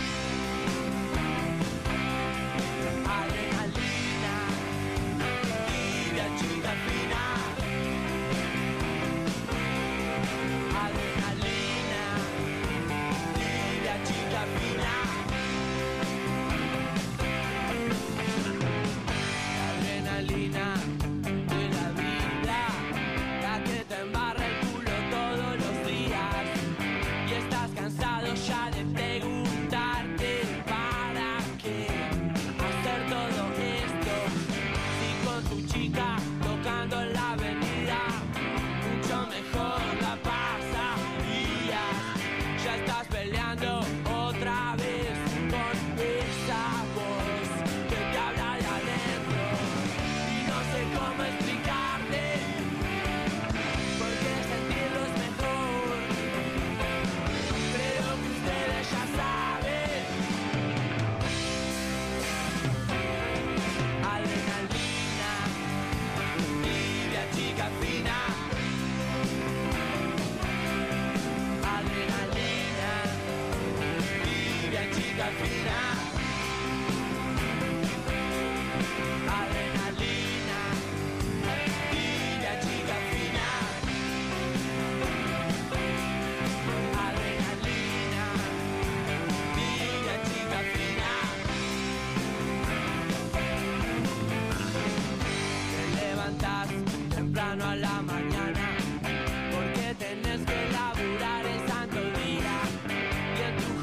Speaker 11: adrenalina, tibia chica fina, adrenalina, tibia chica fina.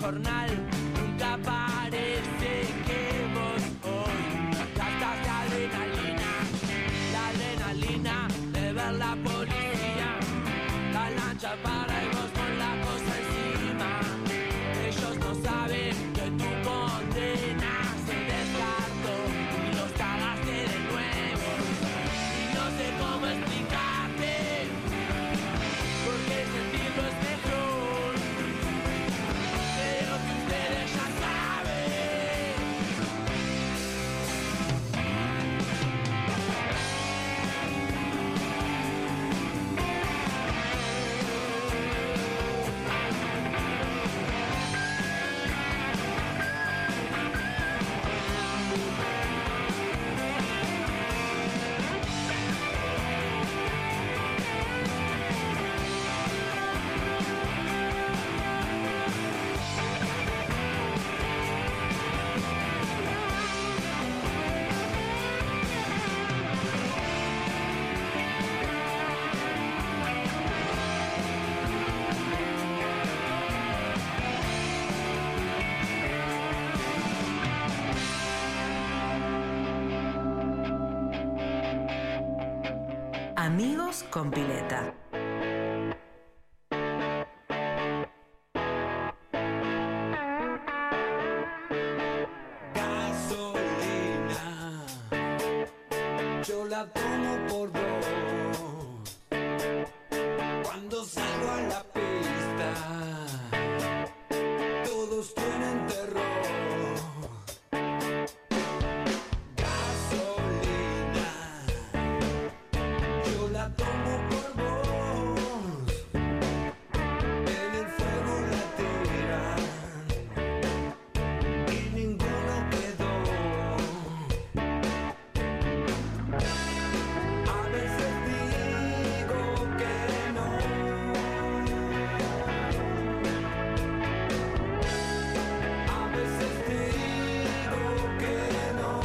Speaker 11: jornal. Nunca parece que vos hoy gastaste adrenalina. La adrenalina de ver la policía, la lancha para y vos con la cosa encima. Ellos no saben que tu condena se descartó y los cagaste de nuevo. Y no sé cómo explicarte, porque sentirlo es mejor. Creo que ustedes ya saben.
Speaker 7: Amigos con pileta.
Speaker 11: Gasolina, yo la tomo por dos. Cuando salgo a la pista, todos tienen terror. Gasolina, yo la tomo por vos. En el fuego la tiran y ninguno quedó. A veces digo que no. A veces digo que no.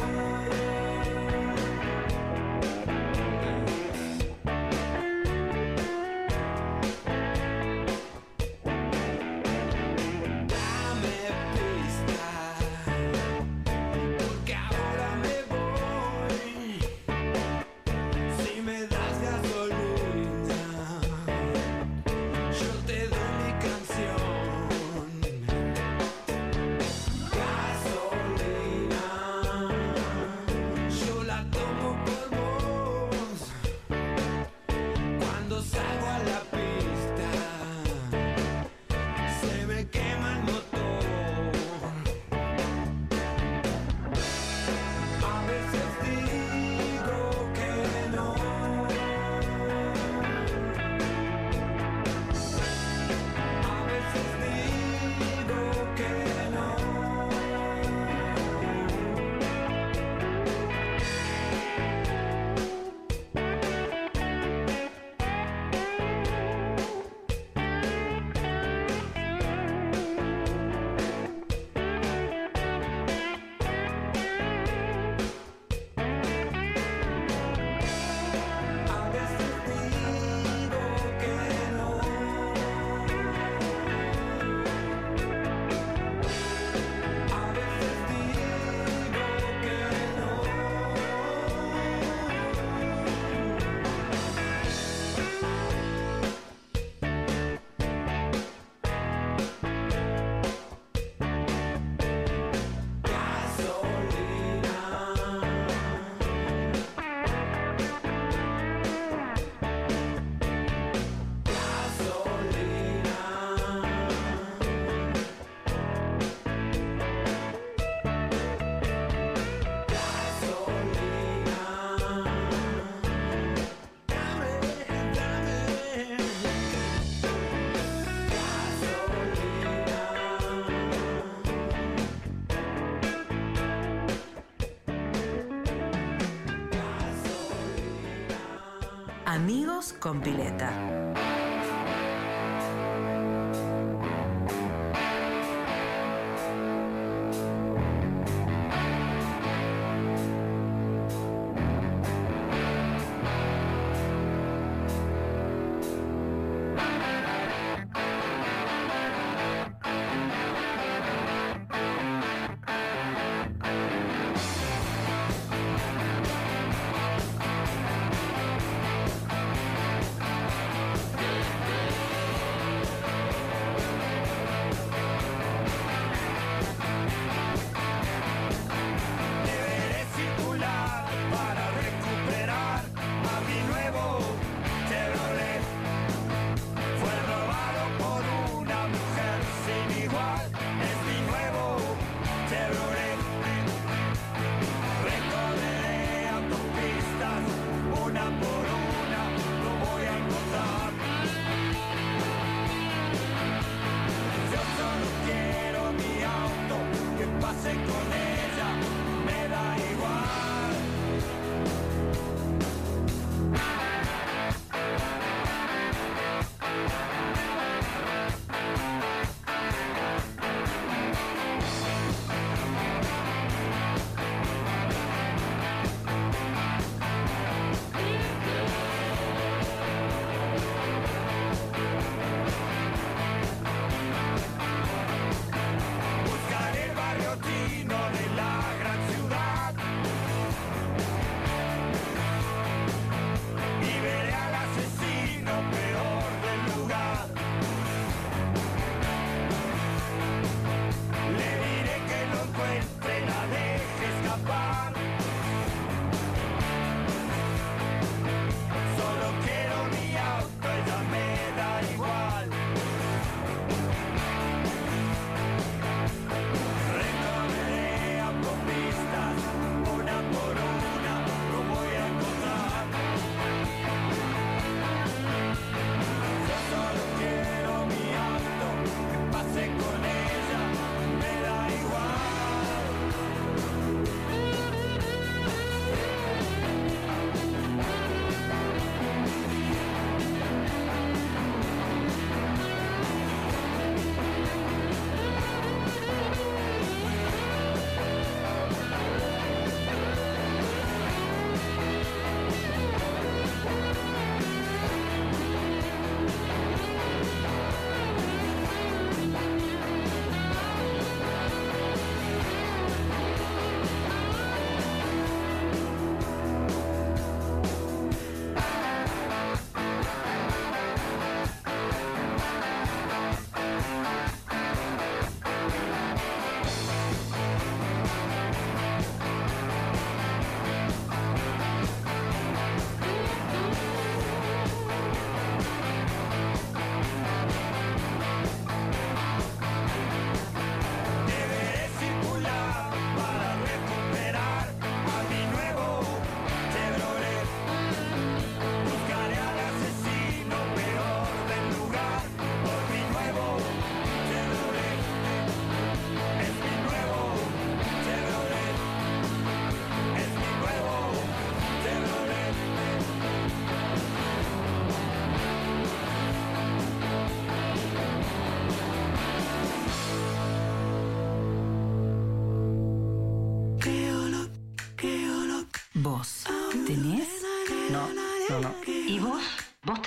Speaker 11: Dame pista, porque ahora me voy. Si me das gasolina, yo te doy mi canción. Gasolina, yo la tomo por vos. Cuando salgo a la pista, se me quema el motor. A veces digo que no. A veces digo que no. A veces digo que no. A veces digo que no.
Speaker 7: Amigos con pileta.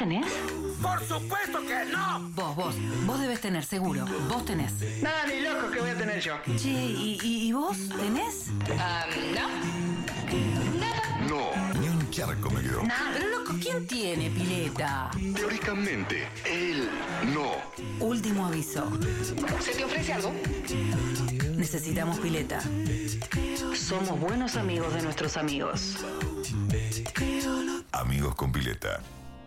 Speaker 7: tenés?
Speaker 5: ¡Por supuesto que no!
Speaker 7: Vos, vos, vos debes tener, seguro. Vos tenés.
Speaker 8: Nada, ni loco que voy a tener yo.
Speaker 7: Che, ¿y, y, y vos tenés?
Speaker 8: Um, no. Nada.
Speaker 9: No, ni un charco me quedó.
Speaker 7: Nada. Pero loco, ¿quién tiene pileta?
Speaker 9: Teóricamente, él no.
Speaker 7: Último aviso.
Speaker 8: ¿Se te ofrece algo?
Speaker 7: Necesitamos pileta. Somos buenos amigos de nuestros amigos.
Speaker 9: Amigos con pileta.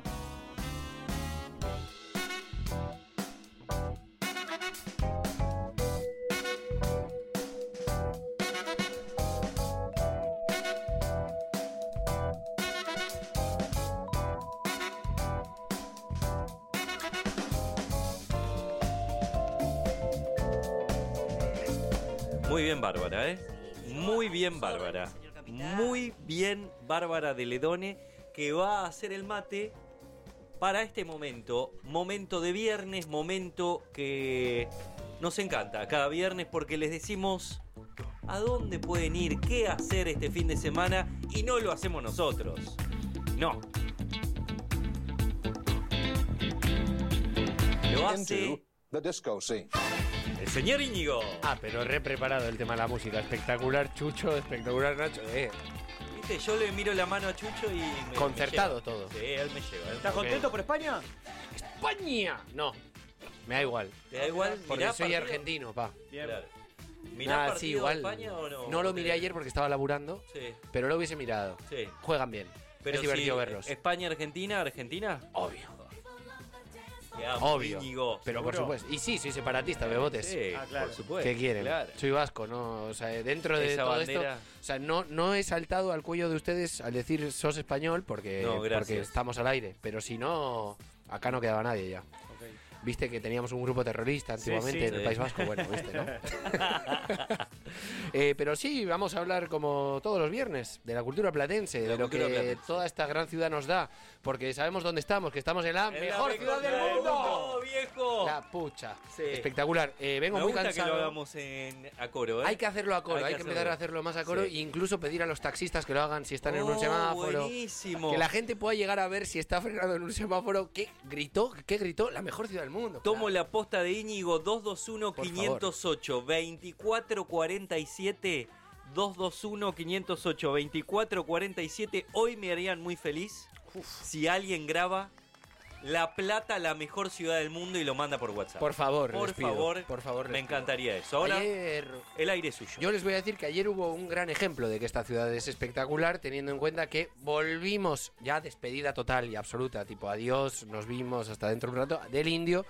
Speaker 2: Muy bien, Bárbara, ¿eh? Muy bien, Bárbara. Muy bien, Bárbara de Ledone, que va a hacer el mate para este momento. Momento de viernes, momento que nos encanta cada viernes porque les decimos a dónde pueden ir, qué hacer este fin de semana y no lo hacemos nosotros. No. Lo hace
Speaker 12: The disco scene.
Speaker 2: el señor Íñigo.
Speaker 13: Ah, pero re preparado el tema de la música. Espectacular Chucho, espectacular Nacho. Eh.
Speaker 2: Viste, yo le miro la mano a Chucho y me,
Speaker 13: Concertado
Speaker 2: me lleva.
Speaker 13: todo.
Speaker 2: Sí, él me lleva. él
Speaker 4: ¿Estás
Speaker 2: me
Speaker 4: contento
Speaker 2: lleva.
Speaker 4: por España?
Speaker 13: ¡España! No, me da igual.
Speaker 2: ¿Te da igual?
Speaker 13: Porque
Speaker 2: ¿Mirá
Speaker 13: soy
Speaker 2: partido?
Speaker 13: argentino, pa.
Speaker 4: Bien.
Speaker 2: Claro. ¿Mirá
Speaker 13: Nada,
Speaker 2: partido
Speaker 13: sí,
Speaker 2: de
Speaker 13: igual.
Speaker 2: España o no?
Speaker 13: No lo miré ayer porque estaba laburando,
Speaker 2: Sí,
Speaker 13: pero lo hubiese mirado.
Speaker 2: sí.
Speaker 13: Juegan bien.
Speaker 2: Pero
Speaker 13: es divertido
Speaker 2: si
Speaker 13: verlos.
Speaker 2: España-Argentina, ¿Argentina?
Speaker 13: Obvio.
Speaker 2: Te amo,
Speaker 13: Obvio.
Speaker 2: Íñigo.
Speaker 13: Pero por
Speaker 4: ¿Seguro?
Speaker 13: supuesto. Y sí, soy separatista, bebotes.
Speaker 2: Sí,
Speaker 4: Ah, claro.
Speaker 2: por supuesto.
Speaker 13: ¿Qué quieren?
Speaker 2: Claro.
Speaker 13: Soy vasco, ¿no? O sea, dentro de
Speaker 2: Esa
Speaker 13: todo
Speaker 2: bandera-
Speaker 13: esto. O sea, no, no he saltado al cuello de ustedes al decir sos español porque,
Speaker 2: No, gracias.
Speaker 13: porque estamos al aire. Pero si no, acá no quedaba nadie ya. Viste que teníamos un grupo terrorista antiguamente
Speaker 4: sí.
Speaker 13: en el
Speaker 2: Sí.
Speaker 13: País Vasco, bueno, viste, ¿no? Eh, pero sí, vamos a hablar como todos los viernes de la cultura platense, de,
Speaker 2: la
Speaker 13: lo
Speaker 2: cultura
Speaker 13: que
Speaker 2: platense.
Speaker 13: toda esta gran ciudad nos da, porque sabemos dónde estamos, que estamos en la
Speaker 2: ¡Es la
Speaker 13: mejor ciudad del mundo.
Speaker 2: viejo!
Speaker 13: La pucha.
Speaker 2: Sí.
Speaker 13: Espectacular. Eh, vengo
Speaker 2: Me
Speaker 13: muy
Speaker 2: gusta
Speaker 13: cansado.
Speaker 2: que lo hagamos en, a coro, ¿eh?
Speaker 13: Hay que hacerlo a coro, hay,
Speaker 2: Hay
Speaker 13: que,
Speaker 2: que
Speaker 13: empezar a
Speaker 2: hacerlo.
Speaker 13: hacerlo más a coro
Speaker 2: Sí.
Speaker 13: e incluso pedir a los taxistas que lo hagan si están en un
Speaker 2: Oh,
Speaker 13: semáforo.
Speaker 2: buenísimo.
Speaker 13: Que la gente pueda llegar a ver si está frenado en un semáforo. ¿Qué gritó? ¿Qué gritó? La mejor ciudad del mundo.
Speaker 2: Tomo
Speaker 13: claro.
Speaker 2: la posta de Íñigo dos dos uno,
Speaker 13: Por
Speaker 2: cinco cero ocho, veinticuatro cuarenta y siete. dos dos uno, cinco cero ocho, veinticuatro cuarenta y siete. Hoy me harían muy feliz si alguien graba La Plata, la mejor ciudad del mundo y lo manda por WhatsApp.
Speaker 13: Por favor,
Speaker 2: Por
Speaker 13: les pido,
Speaker 2: favor,
Speaker 13: por favor,
Speaker 2: me
Speaker 13: les pido.
Speaker 2: encantaría eso. Ahora,
Speaker 13: Ayer,
Speaker 2: el aire es suyo.
Speaker 13: yo les voy a decir que ayer hubo un gran ejemplo de que esta ciudad es espectacular, teniendo en cuenta que volvimos ya despedida total y absoluta, tipo adiós, nos vimos hasta dentro de un rato, del Indio,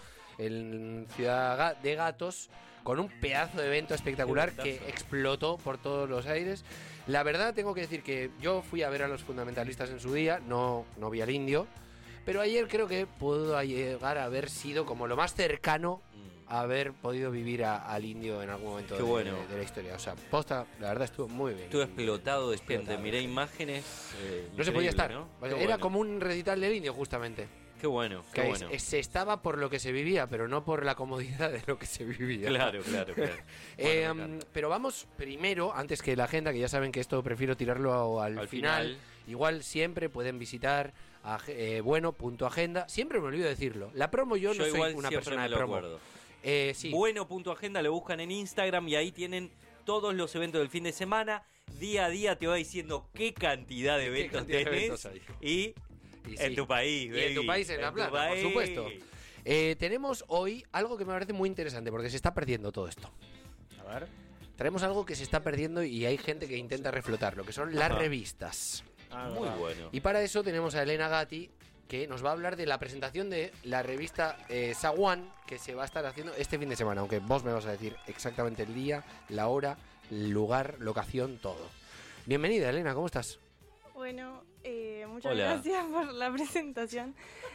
Speaker 13: en Ciudad Ga- de Gatos, con un pedazo de evento espectacular
Speaker 2: Qué
Speaker 13: que
Speaker 2: eventazo.
Speaker 13: explotó por todos los aires. La verdad tengo que decir que yo fui a ver a los fundamentalistas en su día, no, no vi al Indio, pero ayer creo que pudo llegar a haber sido como lo más cercano a haber podido vivir a- al Indio en algún momento
Speaker 2: Qué
Speaker 13: de,
Speaker 2: bueno.
Speaker 13: de la historia. O sea, posta, la verdad estuvo muy bien.
Speaker 2: Estuve explotado de gente.
Speaker 13: Explotado.
Speaker 2: Miré imágenes. eh,
Speaker 13: No se podía
Speaker 2: increíble,
Speaker 13: estar.
Speaker 2: ¿no?
Speaker 13: Era
Speaker 2: Qué bueno.
Speaker 13: como un recital del Indio, justamente.
Speaker 2: Qué bueno, qué
Speaker 13: Que
Speaker 2: bueno.
Speaker 13: es- se estaba por lo que se vivía, pero no por la comodidad de lo que se vivía.
Speaker 2: Claro, claro, claro.
Speaker 13: Eh,
Speaker 2: Bueno, me encanta.
Speaker 13: pero vamos primero, antes que la agenda, que ya saben que esto prefiero tirarlo al,
Speaker 2: Al
Speaker 13: final.
Speaker 2: final.
Speaker 13: Igual siempre pueden visitar a, eh, bueno.agenda. Siempre me olvido decirlo. La promo yo,
Speaker 2: Yo
Speaker 13: no soy
Speaker 2: igual
Speaker 13: una
Speaker 2: siempre
Speaker 13: persona
Speaker 2: me
Speaker 13: de
Speaker 2: lo
Speaker 13: promo.
Speaker 2: acuerdo.
Speaker 13: Eh, sí.
Speaker 2: Bueno.agenda, lo buscan en Instagram y ahí tienen todos los eventos del fin de semana. Día a día te va diciendo qué cantidad de
Speaker 13: ¿Qué
Speaker 2: eventos
Speaker 13: cantidad de
Speaker 2: tenés
Speaker 13: eventos hay?
Speaker 2: y,
Speaker 13: Y
Speaker 2: en
Speaker 13: sí.
Speaker 2: tu país,
Speaker 13: Y en tu
Speaker 2: baby.
Speaker 13: país, en La
Speaker 2: tu
Speaker 13: Plata, por
Speaker 2: país.
Speaker 13: supuesto. Eh, tenemos hoy algo que me parece muy interesante porque se está perdiendo todo esto.
Speaker 4: A ver.
Speaker 13: Traemos algo que se está perdiendo y hay gente que intenta reflotar, lo que son las
Speaker 2: Ajá.
Speaker 13: revistas.
Speaker 4: Ah,
Speaker 2: Muy
Speaker 4: verdad.
Speaker 2: bueno.
Speaker 13: Y para eso tenemos a Elena Gatti, que nos va a hablar de la presentación de la revista eh, Saguán, que se va a estar haciendo este fin de semana, aunque vos me vas a decir exactamente el día, la hora, el lugar, locación, todo. Bienvenida, Elena, ¿cómo estás?
Speaker 14: Bueno, eh, muchas
Speaker 2: Hola.
Speaker 14: gracias por la presentación.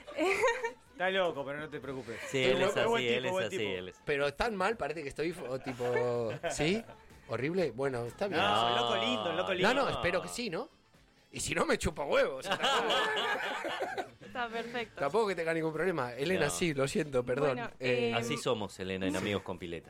Speaker 4: Está loco, pero no te preocupes.
Speaker 2: Sí,
Speaker 13: Pero
Speaker 2: él es
Speaker 13: buen
Speaker 2: así,
Speaker 4: tipo,
Speaker 2: él es
Speaker 4: buen
Speaker 2: así,
Speaker 4: tipo.
Speaker 2: él es.
Speaker 13: Pero tan mal, parece que estoy o tipo... ¿Sí? ¿Horrible? Bueno, está bien.
Speaker 4: No, el loco lindo, el loco lindo.
Speaker 13: No, no, espero que sí, ¿no? Y si no, me chupa huevos. O sea, tampoco,
Speaker 14: Está perfecto.
Speaker 13: tampoco que tenga ningún problema. Elena,
Speaker 2: No.
Speaker 13: sí, lo siento, perdón.
Speaker 14: Bueno,
Speaker 13: Eh,
Speaker 14: eh,
Speaker 2: Así somos, Elena, en Amigos con Pileta.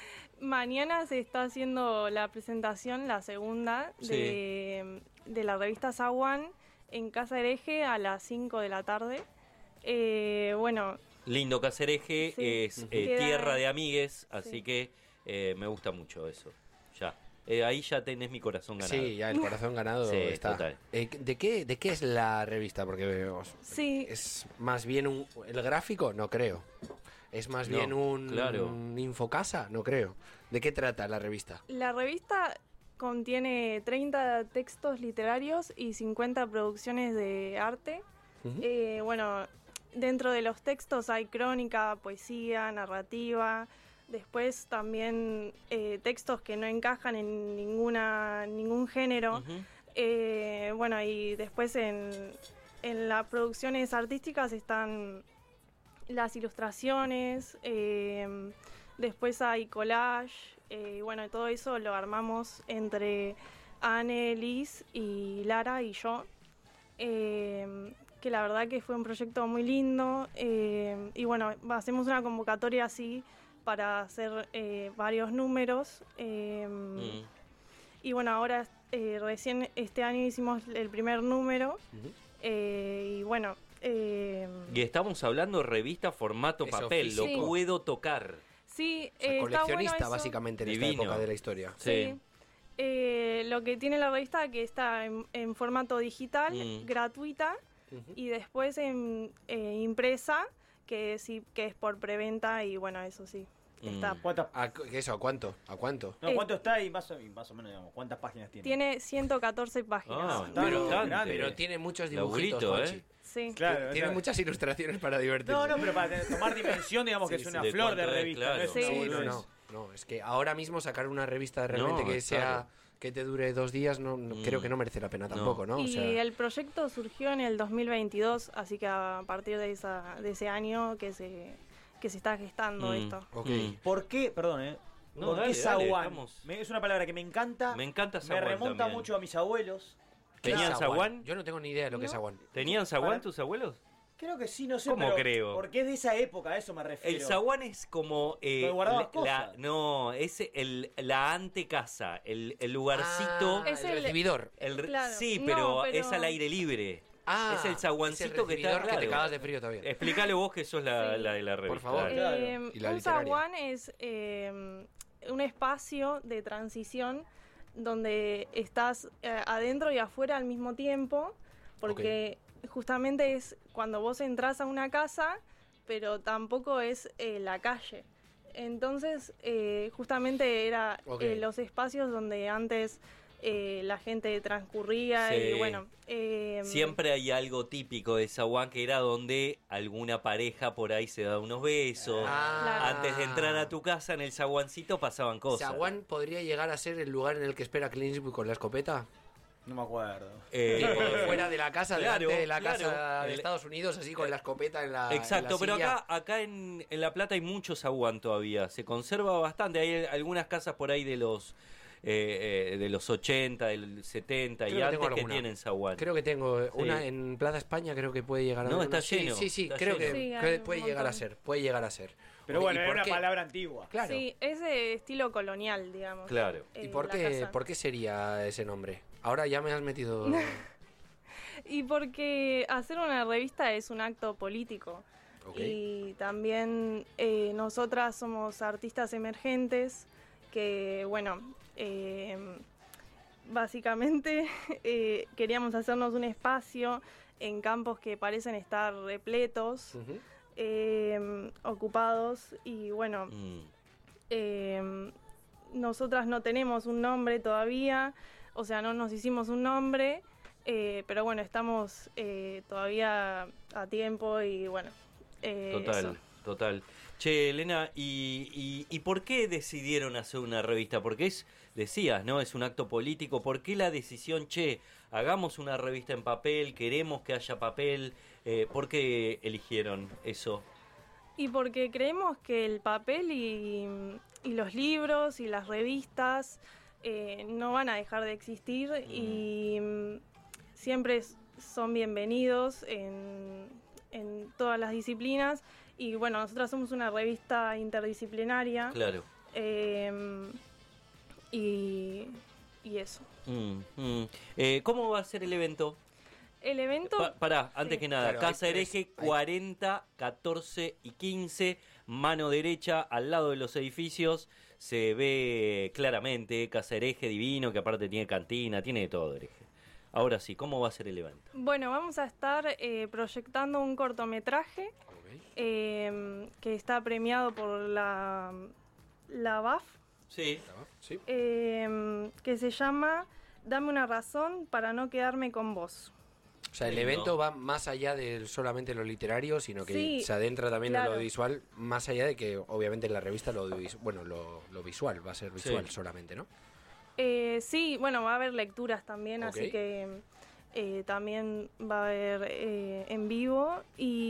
Speaker 14: Mañana se está haciendo la presentación, la segunda, de, de la revista Saguán en Casa Hereje a las cinco de la tarde. Eh, bueno,
Speaker 2: Lindo Cacereje,
Speaker 14: Sí,
Speaker 2: es eh,
Speaker 14: queda-
Speaker 2: tierra de amigues, así
Speaker 14: Sí.
Speaker 2: que eh, me gusta mucho eso. Ya. Eh, ahí ya tenés mi corazón ganado.
Speaker 13: Sí, ya el corazón ganado
Speaker 2: Sí,
Speaker 13: está.
Speaker 2: total.
Speaker 13: Eh, ¿de, qué, ¿De qué es la revista? Porque vemos,
Speaker 14: sí,
Speaker 13: ¿es más bien un, el gráfico? No creo. ¿Es más
Speaker 2: No,
Speaker 13: bien un,
Speaker 2: claro.
Speaker 13: un infocasa? No creo. ¿De qué trata la revista?
Speaker 14: la revista contiene treinta textos literarios y cincuenta producciones de arte.
Speaker 13: Ujú.
Speaker 14: Eh, bueno, dentro de los textos hay crónica, poesía, narrativa. Después también eh, textos que no encajan en ninguna ningún género.
Speaker 2: Ujú.
Speaker 14: Eh, bueno, y después en, en las producciones artísticas están las ilustraciones, eh, después hay collage, eh, y bueno, todo eso lo armamos entre Anne, Liz y Lara y yo, eh, que la verdad que fue un proyecto muy lindo, eh, y bueno, hacemos una convocatoria así para hacer eh, varios números, eh,
Speaker 2: Mm.
Speaker 14: y bueno, ahora eh, recién este año hicimos el primer número, eh, y bueno... eh,
Speaker 2: Y estamos hablando revista formato
Speaker 13: Es
Speaker 2: papel, lo
Speaker 14: físico.
Speaker 2: puedo tocar.
Speaker 14: sí,
Speaker 13: O sea,
Speaker 14: eh, está bueno
Speaker 13: coleccionista,
Speaker 14: eso.
Speaker 13: básicamente, en esta
Speaker 2: Divino.
Speaker 13: época de la historia.
Speaker 14: Sí. Eh, lo que tiene la revista que está en, en formato digital,
Speaker 2: Mm.
Speaker 14: gratuita,
Speaker 13: Ujú.
Speaker 14: y después en eh, impresa, que sí que es por preventa, y bueno, eso sí. Está.
Speaker 2: Mm.
Speaker 4: ¿Cuántas,
Speaker 13: ¿A, cu- ¿Eso? ¿A cuánto? ¿A cuánto?
Speaker 4: no,
Speaker 14: Eh,
Speaker 4: ¿cuánto está y más o, y más o menos, digamos, cuántas páginas tiene?
Speaker 14: Tiene ciento catorce páginas.
Speaker 2: Ah,
Speaker 4: Está
Speaker 13: pero,
Speaker 2: bastante.
Speaker 13: pero tiene muchos dibujitos,
Speaker 2: Laburito,
Speaker 13: Juanchi.
Speaker 2: ¿eh?
Speaker 14: Sí.
Speaker 4: Claro,
Speaker 13: Tiene
Speaker 4: o sea,
Speaker 13: muchas ilustraciones para divertirse.
Speaker 4: No, no, pero para tener- tomar dimensión, digamos que
Speaker 13: Sí,
Speaker 4: es
Speaker 13: sí,
Speaker 4: una
Speaker 2: de
Speaker 4: flor de
Speaker 2: cuánto es,
Speaker 4: revista.
Speaker 2: claro.
Speaker 4: No es
Speaker 14: Sí.
Speaker 4: una
Speaker 13: Sí,
Speaker 4: boludez.
Speaker 13: no, no, no, es que ahora mismo sacar una revista de repente
Speaker 2: No,
Speaker 13: que sea
Speaker 2: claro.
Speaker 13: que te dure dos días, no, no-
Speaker 2: Mm.
Speaker 13: creo que no merece la pena
Speaker 2: No.
Speaker 13: tampoco, ¿no? O
Speaker 14: Y
Speaker 13: sea,
Speaker 14: el proyecto surgió en el dos mil veintidós, así que a partir de, esa, de ese año que se, que se está gestando
Speaker 2: Mm.
Speaker 14: esto.
Speaker 13: ok.
Speaker 2: Mm.
Speaker 4: ¿Por qué? Perdón, ¿eh?
Speaker 2: No,
Speaker 4: ¿Por
Speaker 2: dale,
Speaker 4: qué
Speaker 2: dale,
Speaker 4: zaguán?
Speaker 2: estamos-
Speaker 4: Me- Es una palabra que me encanta.
Speaker 2: Me encanta
Speaker 4: Me
Speaker 2: zaguán
Speaker 4: remonta
Speaker 2: también.
Speaker 4: mucho a mis abuelos.
Speaker 13: ¿Qué es
Speaker 2: ¿Tenían
Speaker 13: zaguán?
Speaker 2: zaguán?
Speaker 13: Yo no tengo ni idea de lo que es
Speaker 14: No.
Speaker 13: zaguán.
Speaker 2: ¿Tenían zaguán
Speaker 4: Para-
Speaker 2: tus abuelos?
Speaker 4: Creo que sí, no sé.
Speaker 2: ¿Cómo
Speaker 4: pero
Speaker 2: creo?
Speaker 4: Porque es de esa época, a eso me refiero.
Speaker 2: El zaguán es como... eh,
Speaker 4: Donde guardabas
Speaker 2: la-
Speaker 4: cosas.
Speaker 2: la- no, es el, la antecasa, el, el lugarcito...
Speaker 13: Ah,
Speaker 14: Es
Speaker 13: el
Speaker 14: el-
Speaker 13: recibidor.
Speaker 2: el re-
Speaker 14: claro.
Speaker 2: Sí,
Speaker 14: No,
Speaker 2: pero,
Speaker 14: pero-
Speaker 2: es al aire libre.
Speaker 13: Ah,
Speaker 2: es el zaguancito
Speaker 13: es el
Speaker 2: que está...
Speaker 13: recibidor que te
Speaker 2: claro.
Speaker 13: cagas de frío todavía.
Speaker 2: Explícale vos que sos la,
Speaker 14: Sí.
Speaker 2: la de la revista.
Speaker 13: Por favor.
Speaker 4: Claro.
Speaker 14: Eh,
Speaker 13: Y la
Speaker 14: un
Speaker 13: literaria.
Speaker 14: zaguán es eh, un espacio de transición donde estás eh, adentro y afuera al mismo tiempo, porque justamente es cuando vos entras a una casa, pero tampoco es eh, la calle. Entonces, eh, justamente era
Speaker 13: Ok.
Speaker 14: eh, los espacios donde antes eh, la gente transcurría
Speaker 2: Sí.
Speaker 14: y bueno... eh,
Speaker 2: Siempre hay algo típico de zaguán que era donde alguna pareja por ahí se da unos besos.
Speaker 13: Ah.
Speaker 2: Antes de entrar a tu casa, en el zaguancito pasaban cosas.
Speaker 13: ¿Zaguán podría llegar a ser el lugar en el que espera Clint Eastwood con la escopeta?
Speaker 4: No me acuerdo.
Speaker 2: Eh,
Speaker 13: Tipo, fuera de la casa,
Speaker 2: claro,
Speaker 13: delante de la
Speaker 2: claro.
Speaker 13: casa de
Speaker 2: El-
Speaker 13: Estados Unidos, así con la escopeta en la
Speaker 2: Exacto,
Speaker 13: en la
Speaker 2: pero
Speaker 13: silla.
Speaker 2: acá, acá en, en La Plata hay mucho zaguán todavía. Se conserva bastante. Hay algunas casas por ahí de los eh, eh, de los ochenta, del setenta
Speaker 13: Creo
Speaker 2: y
Speaker 13: que
Speaker 2: antes
Speaker 13: tengo
Speaker 2: que
Speaker 13: alguna.
Speaker 2: tienen zaguán.
Speaker 13: Creo que tengo eh,
Speaker 2: Sí.
Speaker 13: una en Plaza España, creo que puede llegar a
Speaker 2: No,
Speaker 13: haber
Speaker 2: está
Speaker 13: una. Sí,
Speaker 2: lleno,
Speaker 13: Sí, sí,
Speaker 2: está
Speaker 13: creo
Speaker 2: lleno.
Speaker 13: que,
Speaker 14: Sí, hay
Speaker 13: que
Speaker 14: un
Speaker 13: puede llegar a
Speaker 14: montón.
Speaker 13: ser, puede llegar a ser.
Speaker 4: Pero
Speaker 13: ¿Y
Speaker 4: bueno,
Speaker 13: por
Speaker 4: era una
Speaker 13: qué?
Speaker 4: palabra antigua.
Speaker 13: Claro.
Speaker 14: Sí, es de estilo colonial, digamos.
Speaker 2: Claro.
Speaker 14: eh,
Speaker 13: ¿Y por
Speaker 14: la
Speaker 13: qué,
Speaker 14: casa.
Speaker 13: por qué sería ese nombre? Ahora ya me has metido...
Speaker 14: Y porque hacer una revista es un acto político.
Speaker 13: Ok.
Speaker 14: Y también eh, nosotras somos artistas emergentes que, bueno, eh, básicamente eh, queríamos hacernos un espacio en campos que parecen estar repletos,
Speaker 13: Ujú.
Speaker 14: eh, ocupados y bueno,
Speaker 2: Mm.
Speaker 14: eh, nosotras no tenemos un nombre todavía, o sea, no nos hicimos un nombre, eh, pero bueno, estamos eh, todavía a tiempo y bueno. eh,
Speaker 2: Total,
Speaker 14: eso.
Speaker 2: total. Che, Elena, ¿y, y, y por qué decidieron hacer una revista? Porque es, decías, ¿no? Es un acto político. ¿Por qué la decisión, che, hagamos una revista en papel, queremos que haya papel? Eh, ¿Por qué eligieron eso?
Speaker 14: Y porque creemos que el papel y, y los libros y las revistas eh, no van a dejar de existir y mm, siempre s- son bienvenidos en, en todas las disciplinas. Y bueno, nosotros somos una revista interdisciplinaria.
Speaker 2: Claro.
Speaker 14: eh, y, y eso.
Speaker 2: Mm, mm. Eh, ¿Cómo va a ser el evento?
Speaker 14: El evento...
Speaker 2: Pa- pará, antes
Speaker 14: Sí.
Speaker 2: que nada,
Speaker 13: Claro,
Speaker 2: Casa
Speaker 13: hay tres-
Speaker 2: Hereje cuarenta, catorce y quince, mano derecha, al lado de los edificios, se ve claramente Casa Hereje divino, que aparte tiene cantina, tiene de todo Hereje. Ahora sí, ¿cómo va a ser el evento?
Speaker 14: Bueno, vamos a estar eh, proyectando un cortometraje eh, que está premiado por la, la B A F,
Speaker 2: Sí.
Speaker 13: Sí.
Speaker 14: eh, que se llama Dame una razón para no quedarme con vos.
Speaker 13: O sea, el
Speaker 2: Lindo.
Speaker 13: evento va más allá de solamente lo literario, sino que
Speaker 14: Sí,
Speaker 13: se adentra también en
Speaker 14: claro.
Speaker 13: lo audiovisual, más allá de que obviamente en la revista lo audiovisual, bueno, lo, lo visual va a ser visual
Speaker 2: Sí.
Speaker 13: solamente, ¿no?
Speaker 14: Eh, sí, bueno, va a haber lecturas también,
Speaker 13: Ok.
Speaker 14: así que eh, también va a haber eh, en vivo.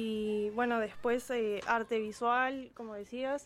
Speaker 14: Y bueno, después eh, arte visual, como decías,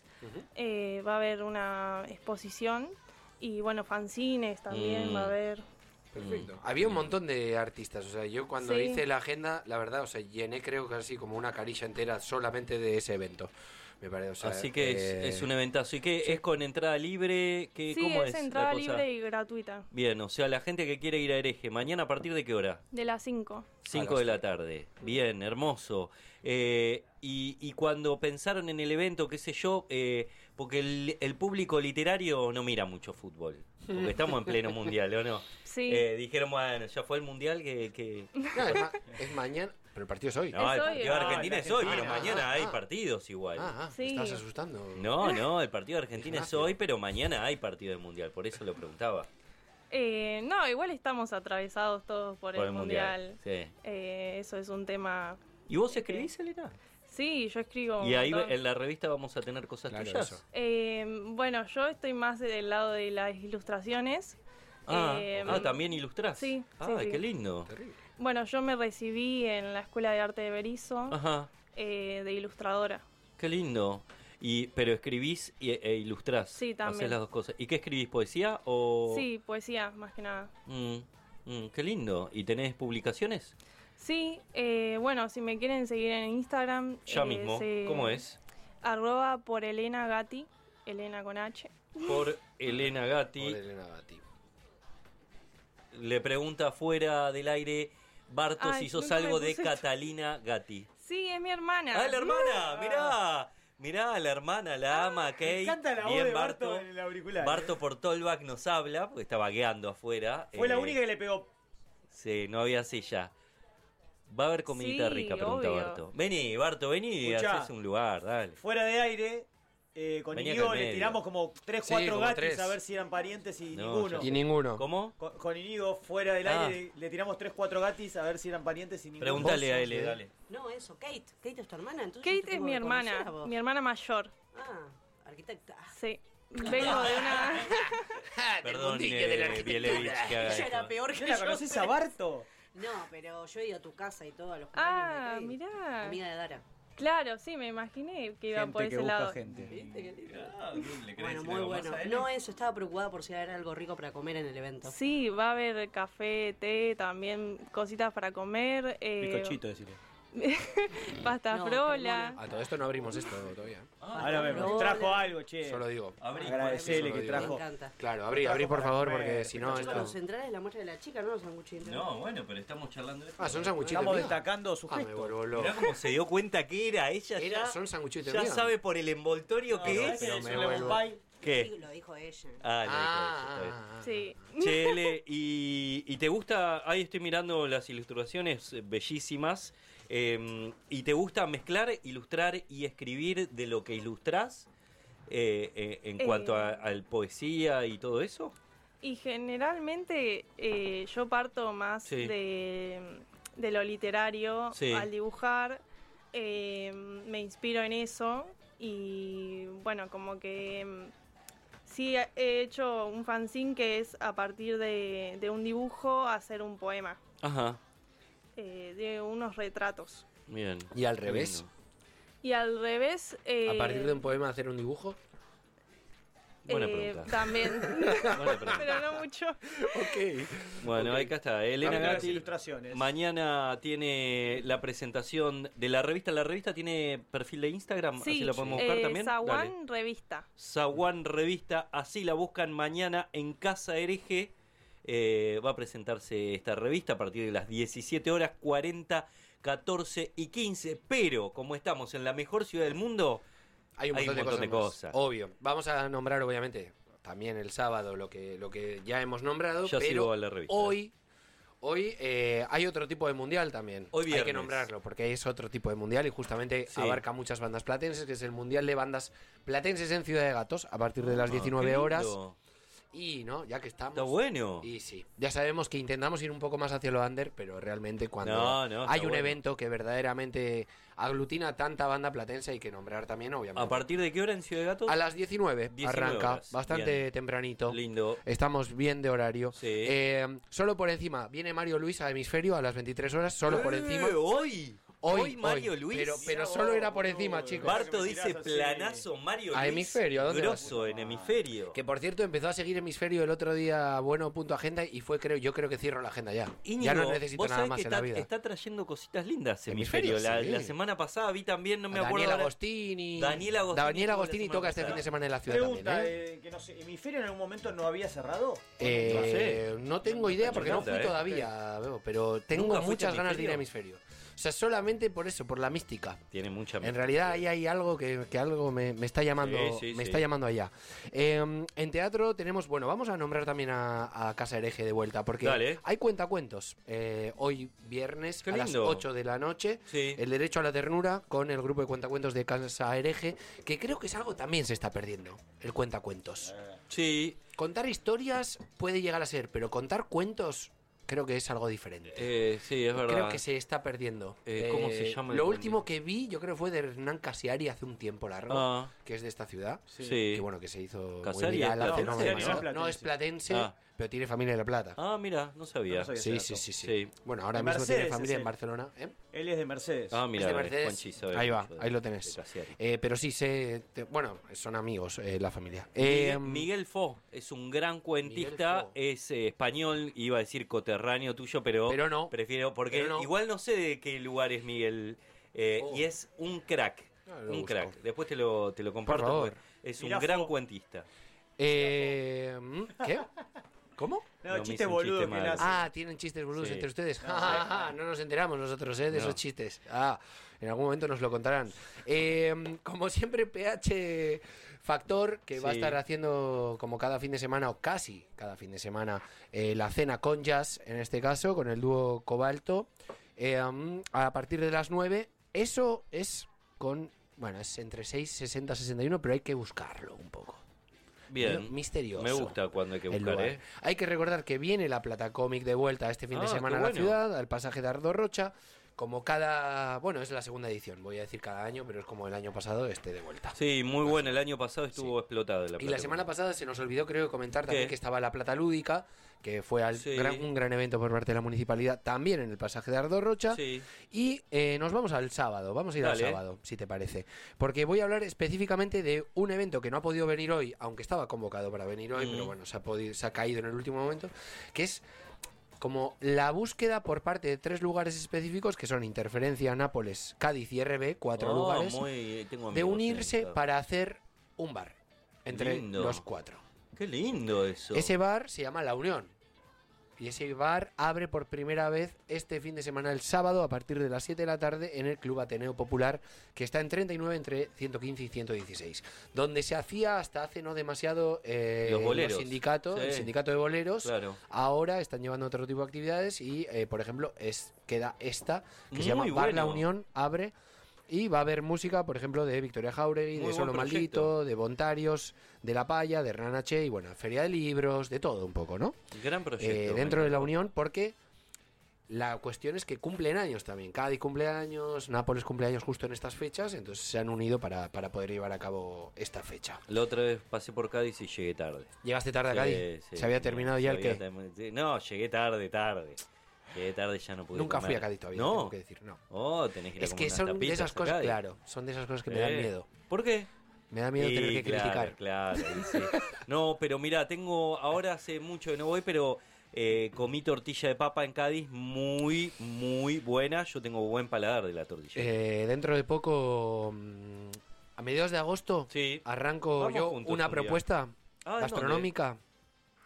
Speaker 14: eh, va a haber una exposición. Y bueno, fanzines también
Speaker 13: Mm.
Speaker 14: va a haber.
Speaker 13: Perfecto. Había un montón de artistas, o sea, yo cuando
Speaker 14: Sí.
Speaker 13: hice la agenda, la verdad, o sea, llené creo que así como una carilla entera solamente de ese evento. Me parece, o sea,
Speaker 2: Así que es,
Speaker 13: eh,
Speaker 2: es un eventazo. ¿Y qué? ¿Es con entrada libre? ¿Qué,
Speaker 14: Sí,
Speaker 2: ¿Cómo
Speaker 14: es
Speaker 2: es,
Speaker 14: entrada
Speaker 2: la cosa?
Speaker 14: libre y gratuita.
Speaker 2: Bien, o sea, la gente que quiere ir a Hereje, ¿mañana a partir de qué hora?
Speaker 14: De las cinco.
Speaker 2: cinco de la tarde. Bien, hermoso. Eh, y, y cuando pensaron en el evento, qué sé yo, eh, porque el, el público literario no mira mucho fútbol. Porque estamos en pleno mundial, ¿o no?
Speaker 14: Sí.
Speaker 2: Eh, dijeron, bueno, ya fue el mundial que... que...
Speaker 13: No, es, ma- es mañana, pero el partido es hoy.
Speaker 2: No, el
Speaker 14: hoy,
Speaker 2: partido de
Speaker 14: ah,
Speaker 2: Argentina es
Speaker 13: la
Speaker 2: hoy, pero
Speaker 13: Argentina.
Speaker 2: mañana
Speaker 13: Ah,
Speaker 2: hay
Speaker 13: ah.
Speaker 2: partidos igual.
Speaker 13: Ah, ah,
Speaker 14: Sí.
Speaker 13: me estás asustando.
Speaker 2: No, no, el partido de Argentina es
Speaker 13: Ignacio.
Speaker 2: hoy, pero mañana hay partido del mundial, por eso lo preguntaba.
Speaker 14: Eh, no, igual estamos atravesados todos por,
Speaker 2: Por
Speaker 14: el
Speaker 2: el
Speaker 14: mundial.
Speaker 2: mundial, sí.
Speaker 14: Eh, eso es un tema.
Speaker 2: ¿Y vos escribís, Elena?
Speaker 14: Sí, yo escribo. un
Speaker 2: Y ahí
Speaker 14: montón.
Speaker 2: en la revista vamos a tener cosas
Speaker 13: Claro,
Speaker 2: tuyas.
Speaker 13: eso.
Speaker 14: Eh, bueno, yo estoy más del lado de las ilustraciones.
Speaker 2: Ah,
Speaker 14: Eh,
Speaker 2: ah, ¿también ilustrás?
Speaker 14: sí, sí,
Speaker 2: Ay,
Speaker 14: sí.
Speaker 2: qué lindo.
Speaker 14: Bueno, yo me recibí en la Escuela de Arte de Berisso
Speaker 2: Ajá,
Speaker 14: eh, de ilustradora.
Speaker 2: qué lindo. Y, pero escribís y- e ilustrás.
Speaker 14: Sí, también.
Speaker 2: Hacés las dos cosas. ¿Y qué escribís? ¿Poesía o...?
Speaker 14: Sí, poesía, más que nada.
Speaker 2: Mm, mm, qué lindo. ¿Y tenés publicaciones?
Speaker 14: Sí, eh, bueno, si me quieren seguir en Instagram.
Speaker 2: Ya
Speaker 14: eh,
Speaker 2: mismo.
Speaker 14: se-
Speaker 2: ¿Cómo es?
Speaker 14: Arroba por Elena Gatti, Elena con H.
Speaker 2: Por Elena Gatti.
Speaker 13: Por Elena Gatti.
Speaker 2: Le pregunta fuera del aire Barto
Speaker 14: Ay,
Speaker 2: si sos
Speaker 14: nunca me
Speaker 2: algo de
Speaker 14: puse-
Speaker 2: Catalina Gatti.
Speaker 14: Sí, es mi hermana.
Speaker 2: ¡Ah, la hermana! Mirá, mirá, la hermana, la ama, Kate.
Speaker 4: Me encanta la voz
Speaker 2: Bien,
Speaker 4: de Barto en el auricular.
Speaker 2: Barto por Tolbach nos habla, porque está vagueando afuera.
Speaker 4: Fue la
Speaker 2: Eh,
Speaker 4: única que le pegó.
Speaker 2: Sí, no había silla. Va a haber comidita
Speaker 14: Sí,
Speaker 2: rica, pregunta
Speaker 14: obvio.
Speaker 2: Barto. Vení, Barto, vení y
Speaker 4: Escuchá.
Speaker 2: haces un lugar, dale.
Speaker 4: Fuera de aire, eh, con
Speaker 2: Vení acá
Speaker 4: Inigo
Speaker 2: al
Speaker 4: le
Speaker 2: medio.
Speaker 4: tiramos como tres,
Speaker 13: Sí,
Speaker 4: cuatro
Speaker 13: como
Speaker 4: gatis
Speaker 13: tres.
Speaker 4: a ver si eran parientes y
Speaker 2: No,
Speaker 4: ninguno.
Speaker 2: ya
Speaker 13: Y ninguno.
Speaker 2: ¿Cómo?
Speaker 4: Con, con Inigo fuera del
Speaker 2: Ah.
Speaker 4: aire le tiramos tres, cuatro gatis a ver si eran parientes y ninguno.
Speaker 2: Pregúntale a
Speaker 13: ¿Vos
Speaker 2: él,
Speaker 13: sos de-
Speaker 2: dale.
Speaker 3: No, eso, Kate. Kate es tu hermana, entonces.
Speaker 14: Kate
Speaker 3: te
Speaker 14: es
Speaker 3: tengo
Speaker 14: mi
Speaker 3: que conocer
Speaker 14: hermana,
Speaker 3: a vos.
Speaker 14: mi hermana mayor.
Speaker 3: Ah, arquitecta.
Speaker 14: Sí. Vengo de una.
Speaker 2: Perdón,
Speaker 13: mundillo
Speaker 2: eh,
Speaker 13: de la arquitectura.
Speaker 2: Bielevich, que haga
Speaker 3: Ella era
Speaker 2: esto.
Speaker 3: peor que
Speaker 4: ¿No la
Speaker 3: yo.
Speaker 4: conoces a Barto?
Speaker 3: No, pero yo he ido a tu casa y todo a los
Speaker 14: Ah,
Speaker 3: cumpleaños de Kate.
Speaker 14: mirá.
Speaker 3: Amiga de Dara.
Speaker 14: Claro, sí, me imaginé que iba por
Speaker 4: Gente que
Speaker 14: ese
Speaker 4: busca
Speaker 14: lado.
Speaker 4: gente.
Speaker 3: ¿Viste qué lindo?
Speaker 2: Ah, ¿le querés
Speaker 3: Bueno,
Speaker 2: decir
Speaker 3: muy
Speaker 2: algo más
Speaker 3: bueno.
Speaker 2: a él?
Speaker 3: No, eso, estaba preocupada por si había algo rico para comer en el evento.
Speaker 14: Sí, va a haber café, té, también cositas para comer. Eh,
Speaker 4: Bizcochito, decirle.
Speaker 14: pasta
Speaker 3: No,
Speaker 14: frola.
Speaker 13: A todo esto no abrimos esto todavía.
Speaker 4: Ahora vemos.
Speaker 3: Hola.
Speaker 4: Trajo algo, che.
Speaker 13: Solo digo.
Speaker 2: Abrí,
Speaker 4: Agradecele
Speaker 13: Solo
Speaker 4: que
Speaker 13: digo.
Speaker 3: Me
Speaker 4: trajo.
Speaker 3: encanta.
Speaker 13: Claro, abrí, abrí por favor, porque si no
Speaker 3: Chicos,
Speaker 13: esto...
Speaker 3: los centrales la muestra de la chica, no los sanguchitos.
Speaker 2: No, bueno, pero estamos charlando de esto.
Speaker 13: Ah, son sanguchitos
Speaker 4: Estamos
Speaker 13: míos.
Speaker 4: destacando su
Speaker 13: Ah, me
Speaker 4: gesto.
Speaker 13: vuelvo loco.
Speaker 2: Mirá cómo se dio cuenta que era ella
Speaker 13: Era-
Speaker 2: ya.
Speaker 13: son sanguchitos
Speaker 2: Ya
Speaker 13: míos.
Speaker 2: sabe por el envoltorio
Speaker 4: No,
Speaker 2: que
Speaker 4: no,
Speaker 2: es.
Speaker 4: es que
Speaker 13: pero
Speaker 4: es
Speaker 13: me
Speaker 4: un
Speaker 13: vuelvo-
Speaker 4: lemon pie.
Speaker 2: ¿Qué?
Speaker 3: Lo dijo ella.
Speaker 2: Ah,
Speaker 13: Ah,
Speaker 2: lo dijo ella,
Speaker 13: ah, ah.
Speaker 14: Sí.
Speaker 2: está bien. Chele, y, y te gusta, ahí estoy mirando las ilustraciones eh, bellísimas, eh, y te gusta mezclar, ilustrar y escribir de lo que ilustrás eh, eh, en
Speaker 14: Eh.
Speaker 2: cuanto a, al poesía y todo eso.
Speaker 14: Y generalmente eh, yo parto más
Speaker 2: Sí.
Speaker 14: de, de lo literario
Speaker 2: Sí.
Speaker 14: al dibujar. eh, me inspiro en eso y bueno, como que mm, sí he hecho un fanzine que es a partir de, de un dibujo hacer un poema,
Speaker 2: Ajá,
Speaker 14: eh, de unos retratos.
Speaker 2: bien.
Speaker 13: ¿Y al
Speaker 2: Qué
Speaker 13: revés?
Speaker 2: lindo.
Speaker 14: Y al revés... eh,
Speaker 13: ¿A partir de un poema hacer un dibujo?
Speaker 2: Buena
Speaker 14: eh,
Speaker 2: pregunta.
Speaker 14: también,
Speaker 2: Buena pregunta.
Speaker 14: pero no mucho.
Speaker 13: Ok.
Speaker 2: Bueno, ahí acá está. Elena
Speaker 4: También las
Speaker 2: Gatti.
Speaker 4: ilustraciones.
Speaker 2: Mañana tiene la presentación de la revista. ¿La revista tiene perfil de Instagram?
Speaker 14: Sí,
Speaker 2: Así la podemos buscar
Speaker 14: eh,
Speaker 2: también. Dale.
Speaker 14: Zaguán Revista.
Speaker 2: Zaguán Revista, así la buscan mañana en Casa Hereje. eh, va a presentarse esta revista a partir de las diecisiete horas cuarenta, catorce y quince. Pero, como estamos en la mejor ciudad del mundo,
Speaker 13: hay un montón,
Speaker 2: hay un montón de,
Speaker 13: de
Speaker 2: cosas.
Speaker 13: cosas. Obvio. Vamos a nombrar, obviamente, también el sábado lo que, lo que ya hemos nombrado.
Speaker 2: Ya
Speaker 13: pero
Speaker 2: sigo a la revista.
Speaker 13: hoy... Hoy eh, hay otro tipo de mundial también.
Speaker 2: Hoy
Speaker 13: hay que nombrarlo porque es otro tipo de mundial y justamente
Speaker 2: Sí.
Speaker 13: abarca muchas bandas platenses, que es el mundial de bandas platenses en Ciudad de Gatos a partir de las
Speaker 2: Ah,
Speaker 13: diecinueve
Speaker 2: qué
Speaker 13: horas.
Speaker 2: lindo.
Speaker 13: Y no, ya que estamos.
Speaker 2: Está bueno.
Speaker 13: Y sí, ya sabemos que intentamos ir un poco más hacia lo under, pero realmente cuando
Speaker 2: No, no, está
Speaker 13: hay un
Speaker 2: bueno.
Speaker 13: evento que verdaderamente aglutina tanta banda platense hay que nombrar también, obviamente.
Speaker 2: ¿A partir de qué hora en Ciudad de Gatos?
Speaker 13: A las diecinueve,
Speaker 2: diecinueve
Speaker 13: arranca,
Speaker 2: horas.
Speaker 13: bastante
Speaker 2: Bien.
Speaker 13: tempranito.
Speaker 2: Lindo.
Speaker 13: Estamos bien de horario.
Speaker 2: Sí.
Speaker 13: Eh, solo por encima, viene Mario Luis a Hemisferio a las veintitrés horas, solo por
Speaker 2: Eh,
Speaker 13: encima.
Speaker 2: Hoy.
Speaker 13: Hoy,
Speaker 2: Hoy Mario Luis.
Speaker 13: Pero, pero solo era por encima, chicos.
Speaker 2: Barto dice planazo Mario Luis.
Speaker 13: A Hemisferio, ¿a dónde
Speaker 2: Grosso
Speaker 13: vas?
Speaker 2: en Hemisferio.
Speaker 13: Que por cierto empezó a seguir Hemisferio el otro día, bueno, punto agenda, y fue, creo, yo creo que cierro la agenda ya.
Speaker 2: Íñigo,
Speaker 13: ya no necesito
Speaker 2: vos
Speaker 13: nada
Speaker 2: sabés
Speaker 13: más
Speaker 2: que
Speaker 13: en
Speaker 2: está,
Speaker 13: la vida.
Speaker 2: está trayendo cositas lindas
Speaker 13: Hemisferio,
Speaker 2: Hemisferio. La,
Speaker 13: sí.
Speaker 2: la semana pasada vi también, no me
Speaker 13: Daniel
Speaker 2: acuerdo. ahora-
Speaker 13: Agostini.
Speaker 2: Daniel Agostini.
Speaker 13: Daniel
Speaker 2: estuvo la
Speaker 13: Agostini
Speaker 2: semana
Speaker 13: toca este
Speaker 2: pasada.
Speaker 13: fin de semana en la ciudad
Speaker 4: Pregunta,
Speaker 13: también, ¿eh?
Speaker 4: eh, que no sé, ¿Hemisferio en algún momento no había cerrado?
Speaker 13: Eh, no tengo idea porque no
Speaker 2: Pregunta,
Speaker 13: fui
Speaker 2: ¿eh?
Speaker 13: todavía, Bebo, pero tengo
Speaker 2: ¿Nunca fuiste
Speaker 13: muchas
Speaker 2: a
Speaker 13: ganas de ir a
Speaker 2: Hemisferio?
Speaker 13: Hemisferio. O sea, solamente por eso, por la mística.
Speaker 2: Tiene mucha
Speaker 13: En realidad ahí hay algo que, que algo me, me está llamando,
Speaker 2: Sí, sí,
Speaker 13: me
Speaker 2: sí.
Speaker 13: está llamando allá. Eh, en teatro tenemos, bueno, vamos a nombrar también a, a Casa Hereje de vuelta, porque
Speaker 2: Dale.
Speaker 13: hay cuentacuentos. Eh, hoy viernes
Speaker 2: Qué
Speaker 13: a las
Speaker 2: lindo.
Speaker 13: ocho de la noche,
Speaker 2: Sí.
Speaker 13: El Derecho a la Ternura con el grupo de cuentacuentos de Casa Hereje, que creo que es algo también se está perdiendo, el cuentacuentos.
Speaker 2: Sí.
Speaker 13: Contar historias puede llegar a ser, pero contar cuentos creo que es algo diferente.
Speaker 2: Eh, sí, es verdad.
Speaker 13: Creo que se está perdiendo.
Speaker 2: Eh, ¿cómo se llama el
Speaker 13: Lo
Speaker 2: cuento?
Speaker 13: último que vi, yo creo, fue de Hernán Casiari hace un tiempo largo,
Speaker 2: Ah.
Speaker 13: que es de esta ciudad.
Speaker 2: Sí.
Speaker 13: Que bueno, que se hizo
Speaker 2: Casiari
Speaker 13: muy viral
Speaker 2: es
Speaker 13: hace no
Speaker 2: platense,
Speaker 13: demasiado.
Speaker 2: ¿no?
Speaker 13: No, es platense,
Speaker 2: Ah.
Speaker 13: pero tiene familia en La Plata.
Speaker 2: Ah, mira, no sabía.
Speaker 4: No sabía
Speaker 13: Sí,
Speaker 4: ese
Speaker 13: sí,
Speaker 4: dato.
Speaker 13: sí, sí,
Speaker 2: Sí.
Speaker 13: Bueno, ahora
Speaker 4: De
Speaker 13: mismo
Speaker 4: Mercedes
Speaker 13: tiene familia
Speaker 4: es
Speaker 13: en
Speaker 4: él.
Speaker 13: Barcelona. ¿eh?
Speaker 4: Él es de Mercedes.
Speaker 2: Ah, mira,
Speaker 13: Es de Mercedes.
Speaker 2: Juanchi sabe
Speaker 13: Ahí va,
Speaker 2: mucho de-
Speaker 13: ahí lo tenés.
Speaker 2: de Casiari.
Speaker 13: Eh, pero sí, sé, te- bueno, son amigos eh, la familia.
Speaker 2: Miguel,
Speaker 13: Eh,
Speaker 2: Miguel Fo es un gran cuentista,
Speaker 13: Miguel Fo.
Speaker 2: es eh, español, iba a decir coterráneo tuyo, pero,
Speaker 13: Pero no.
Speaker 2: prefiero, porque
Speaker 13: Pero no.
Speaker 2: igual no sé de qué lugar es Miguel, eh,
Speaker 13: Oh.
Speaker 2: y es un crack,
Speaker 13: Ah, lo
Speaker 2: un
Speaker 13: busco.
Speaker 2: crack. Después te lo, te lo comparto,
Speaker 13: favor.
Speaker 2: porque es
Speaker 4: Mirá,
Speaker 2: un gran
Speaker 4: Fo.
Speaker 2: cuentista.
Speaker 13: eh, ¿Qué? ¿Cómo?
Speaker 4: No,
Speaker 2: No, me
Speaker 4: chiste
Speaker 2: hizo un
Speaker 4: boludo
Speaker 2: chiste
Speaker 4: que él
Speaker 2: malo.
Speaker 4: hace.
Speaker 13: Ah, tienen chistes boludos
Speaker 2: Sí.
Speaker 13: entre ustedes.
Speaker 4: No,
Speaker 13: Ja, ja, ja, no nos enteramos nosotros ¿eh? de
Speaker 2: No.
Speaker 13: esos chistes. Ah, en algún momento nos lo contarán. Eh, como siempre, P H Factor, que va a
Speaker 2: Sí.
Speaker 13: estar haciendo como cada fin de semana, o casi cada fin de semana, eh, la cena con jazz, en este caso, con el dúo Cobalto, eh, um, a partir de las nueve. Eso es con, bueno, es entre seis, sesenta, sesenta y uno, pero hay que buscarlo un poco.
Speaker 2: Bien,
Speaker 13: Misterioso.
Speaker 2: me gusta cuando hay que
Speaker 13: el
Speaker 2: buscar,
Speaker 13: lugar.
Speaker 2: ¿eh?
Speaker 13: Hay que recordar que viene la Plata Cómic de vuelta este fin de
Speaker 2: Ah,
Speaker 13: semana
Speaker 2: qué
Speaker 13: a la
Speaker 2: bueno.
Speaker 13: ciudad, al pasaje de Ardo Rocha. Como cada. Bueno, es la segunda edición, voy a decir cada año, pero es como el año pasado, este de vuelta.
Speaker 2: Sí, muy bueno, el año pasado estuvo explotado. La
Speaker 13: Y la semana pasada se nos olvidó, creo, comentar también
Speaker 2: ¿Qué?
Speaker 13: que estaba la Plata Lúdica, que fue al
Speaker 2: Sí.
Speaker 13: gran- un gran evento por parte de la municipalidad, también en el pasaje de Ardo Rocha.
Speaker 2: Sí.
Speaker 13: Y eh, nos vamos al sábado, vamos a ir
Speaker 2: Dale.
Speaker 13: al sábado, si te parece. Porque voy a hablar específicamente de un evento que no ha podido venir hoy, aunque estaba convocado para venir hoy,
Speaker 2: Mm.
Speaker 13: pero bueno, se ha, podido, se ha caído en el último momento, que es como la búsqueda por parte de tres lugares específicos, que son Interferencia, Nápoles, Cádiz y R B, cuatro
Speaker 2: Oh,
Speaker 13: lugares,
Speaker 2: muy- tengo
Speaker 13: de
Speaker 2: amigos
Speaker 13: unirse
Speaker 2: en esta.
Speaker 13: para hacer un bar entre
Speaker 2: Lindo.
Speaker 13: los cuatro.
Speaker 2: Qué lindo eso.
Speaker 13: Ese bar se llama La Unión. Y ese bar abre por primera vez este fin de semana, el sábado, a partir de las siete de la tarde, en el Club Ateneo Popular, que está en treinta y nueve entre ciento quince y ciento dieciséis. Donde se hacía hasta hace no demasiado eh,
Speaker 2: Los boleros.
Speaker 13: sindicatos,
Speaker 2: Sí.
Speaker 13: el sindicato de boleros.
Speaker 2: Claro.
Speaker 13: Ahora están llevando otro tipo de actividades y, eh, por ejemplo, es queda esta, que se llama
Speaker 2: Muy
Speaker 13: Bar La
Speaker 2: bueno.
Speaker 13: Unión, abre. Y va a haber música, por ejemplo, de Victoria Jauregui,
Speaker 2: Muy
Speaker 13: de
Speaker 2: buen
Speaker 13: Solo
Speaker 2: proyecto.
Speaker 13: Maldito, de Bontarios, de La Paya, de Hernán H. y bueno, Feria de Libros, de todo un poco, ¿no?
Speaker 2: Gran proyecto.
Speaker 13: Eh,
Speaker 2: me
Speaker 13: dentro de la
Speaker 2: encantó.
Speaker 13: Unión, porque la cuestión es que cumplen años también. Cádiz cumpleaños, Nápoles cumpleaños justo en estas fechas, entonces se han unido para, para poder llevar a cabo esta fecha.
Speaker 2: La otra vez pasé por Cádiz y llegué tarde.
Speaker 13: ¿Llegaste tarde a
Speaker 2: Sí,
Speaker 13: Cádiz?
Speaker 2: sí,
Speaker 13: ¿Se había
Speaker 2: sí,
Speaker 13: terminado
Speaker 2: se
Speaker 13: ya el
Speaker 2: había
Speaker 13: qué?
Speaker 2: termi- sí, No, llegué tarde, tarde. Llegué tarde y ya no pude
Speaker 13: Nunca fui
Speaker 2: comer.
Speaker 13: a Cádiz todavía,
Speaker 2: No.
Speaker 13: tengo que decir, no.
Speaker 2: Oh, tenés que ir a
Speaker 13: Es
Speaker 2: comer
Speaker 13: que
Speaker 2: unas
Speaker 13: son de
Speaker 2: tapitas
Speaker 13: esas
Speaker 2: a
Speaker 13: cosas,
Speaker 2: Cádiz.
Speaker 13: claro, son de esas cosas que me dan
Speaker 2: Eh,
Speaker 13: miedo.
Speaker 2: ¿Por qué?
Speaker 13: Me da miedo
Speaker 2: Sí,
Speaker 13: tener que
Speaker 2: claro,
Speaker 13: criticar.
Speaker 2: Claro, y sí. No, pero mira, tengo, ahora hace mucho que no voy, pero eh, comí tortilla de papa en Cádiz muy, muy buena. Yo tengo buen paladar de la tortilla.
Speaker 13: Eh, dentro de poco, mm, a mediados de agosto,
Speaker 2: Sí.
Speaker 13: arranco
Speaker 2: Vamos
Speaker 13: yo
Speaker 2: juntos
Speaker 13: una
Speaker 2: un día.
Speaker 13: propuesta
Speaker 2: Ah, ¿en
Speaker 13: gastronómica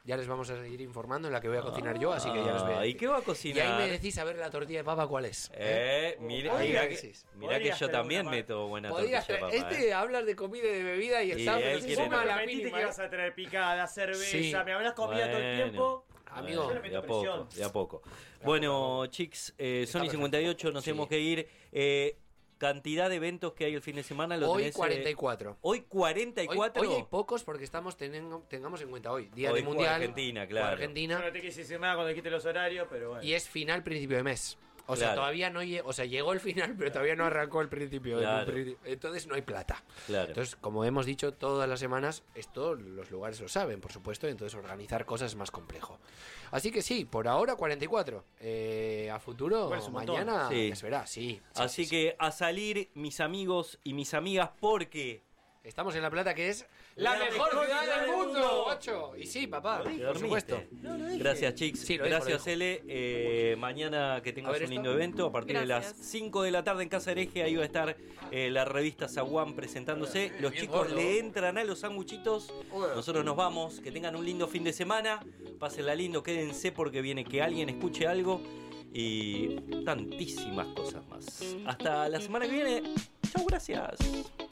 Speaker 13: Ya les vamos a seguir informando en la que voy a cocinar yo, así que ya les voy a
Speaker 2: Ah, ¿y
Speaker 13: decir.
Speaker 2: qué va a cocinar?
Speaker 13: Y ahí me decís a ver la tortilla de papa cuál es.
Speaker 2: Eh, mira,
Speaker 13: Ahí
Speaker 2: mira
Speaker 13: me
Speaker 2: que,
Speaker 13: decís.
Speaker 2: mira que
Speaker 4: Podrías
Speaker 2: yo
Speaker 4: tener
Speaker 2: también
Speaker 4: una
Speaker 2: meto buena
Speaker 13: Podrías
Speaker 2: tortilla de
Speaker 13: traer-
Speaker 2: papa.
Speaker 13: este
Speaker 2: eh.
Speaker 13: hablas de comida y de bebida y
Speaker 2: Y
Speaker 13: está,
Speaker 2: él
Speaker 13: pero se
Speaker 2: quiere
Speaker 13: suma a la
Speaker 4: prometiste
Speaker 13: mínima.
Speaker 4: que ibas a traer picada, cerveza,
Speaker 13: Sí.
Speaker 4: me hablas comida todo el
Speaker 2: Bueno.
Speaker 4: tiempo.
Speaker 13: Amigo,
Speaker 4: Yo le
Speaker 2: De
Speaker 4: meto
Speaker 2: a poco,
Speaker 4: presión.
Speaker 2: de a poco. Bueno, chicos, eh,
Speaker 13: Está
Speaker 2: Sony
Speaker 13: perfecto.
Speaker 2: cincuenta y ocho, nos
Speaker 13: Sí.
Speaker 2: tenemos que ir. Eh, cantidad de eventos que hay el fin de semana. Lo
Speaker 13: Hoy
Speaker 2: tenés, eh,
Speaker 13: cuarenta y cuatro.
Speaker 2: Hoy cuarenta y cuatro.
Speaker 13: Hoy, hoy hay pocos porque estamos teniendo, tengamos en cuenta hoy. Día
Speaker 2: Hoy
Speaker 13: de
Speaker 2: juega
Speaker 13: Mundial.
Speaker 2: Argentina,
Speaker 13: juega
Speaker 2: claro.
Speaker 13: Argentina.
Speaker 4: Yo no te quise decir nada cuando dijiste los horarios, pero bueno.
Speaker 13: Y es final principio de mes. O sea,
Speaker 2: Claro.
Speaker 13: todavía no lle- o sea, llegó el final, pero todavía no arrancó el principio.
Speaker 2: Claro.
Speaker 13: El- Entonces no hay plata.
Speaker 2: Claro.
Speaker 13: Entonces, como hemos dicho todas las semanas, esto los lugares lo saben, por supuesto, entonces organizar cosas es más complejo. Así que sí, por ahora cuarenta y cuatro. Eh, a futuro,
Speaker 4: Bueno, es un montón.
Speaker 13: mañana
Speaker 2: Sí.
Speaker 13: ya se verá, sí. sí,
Speaker 2: Así
Speaker 13: sí,
Speaker 2: que a salir, mis amigos y mis amigas, porque...
Speaker 13: sí. Estamos en La Plata, que es la,
Speaker 2: La
Speaker 13: mejor
Speaker 2: mejor
Speaker 13: ciudad
Speaker 2: ciudad
Speaker 13: del
Speaker 2: del
Speaker 13: mundo,
Speaker 2: mundo.
Speaker 13: ocho. Y sí, papá,
Speaker 2: Te
Speaker 13: por
Speaker 2: dormiste.
Speaker 13: supuesto.
Speaker 2: Gracias, chicos.
Speaker 13: Sí, lo dijo,
Speaker 2: Gracias,
Speaker 13: lo dijo.
Speaker 2: Ele. Eh, mañana que tengas
Speaker 13: A ver
Speaker 2: un
Speaker 13: esto.
Speaker 2: lindo evento. A partir de
Speaker 14: Gracias.
Speaker 2: las cinco de la tarde en Casa Hereje, ahí va a estar eh, la revista Zaguán presentándose. Los
Speaker 13: Bien
Speaker 2: chicos
Speaker 13: gordo.
Speaker 2: le entran a los sanguchitos.
Speaker 13: Bueno.
Speaker 2: Nosotros nos vamos. Que tengan un lindo fin de semana. Pásenla lindo, quédense porque viene que alguien escuche algo. Y tantísimas cosas más. Hasta la semana que viene. Chau, gracias.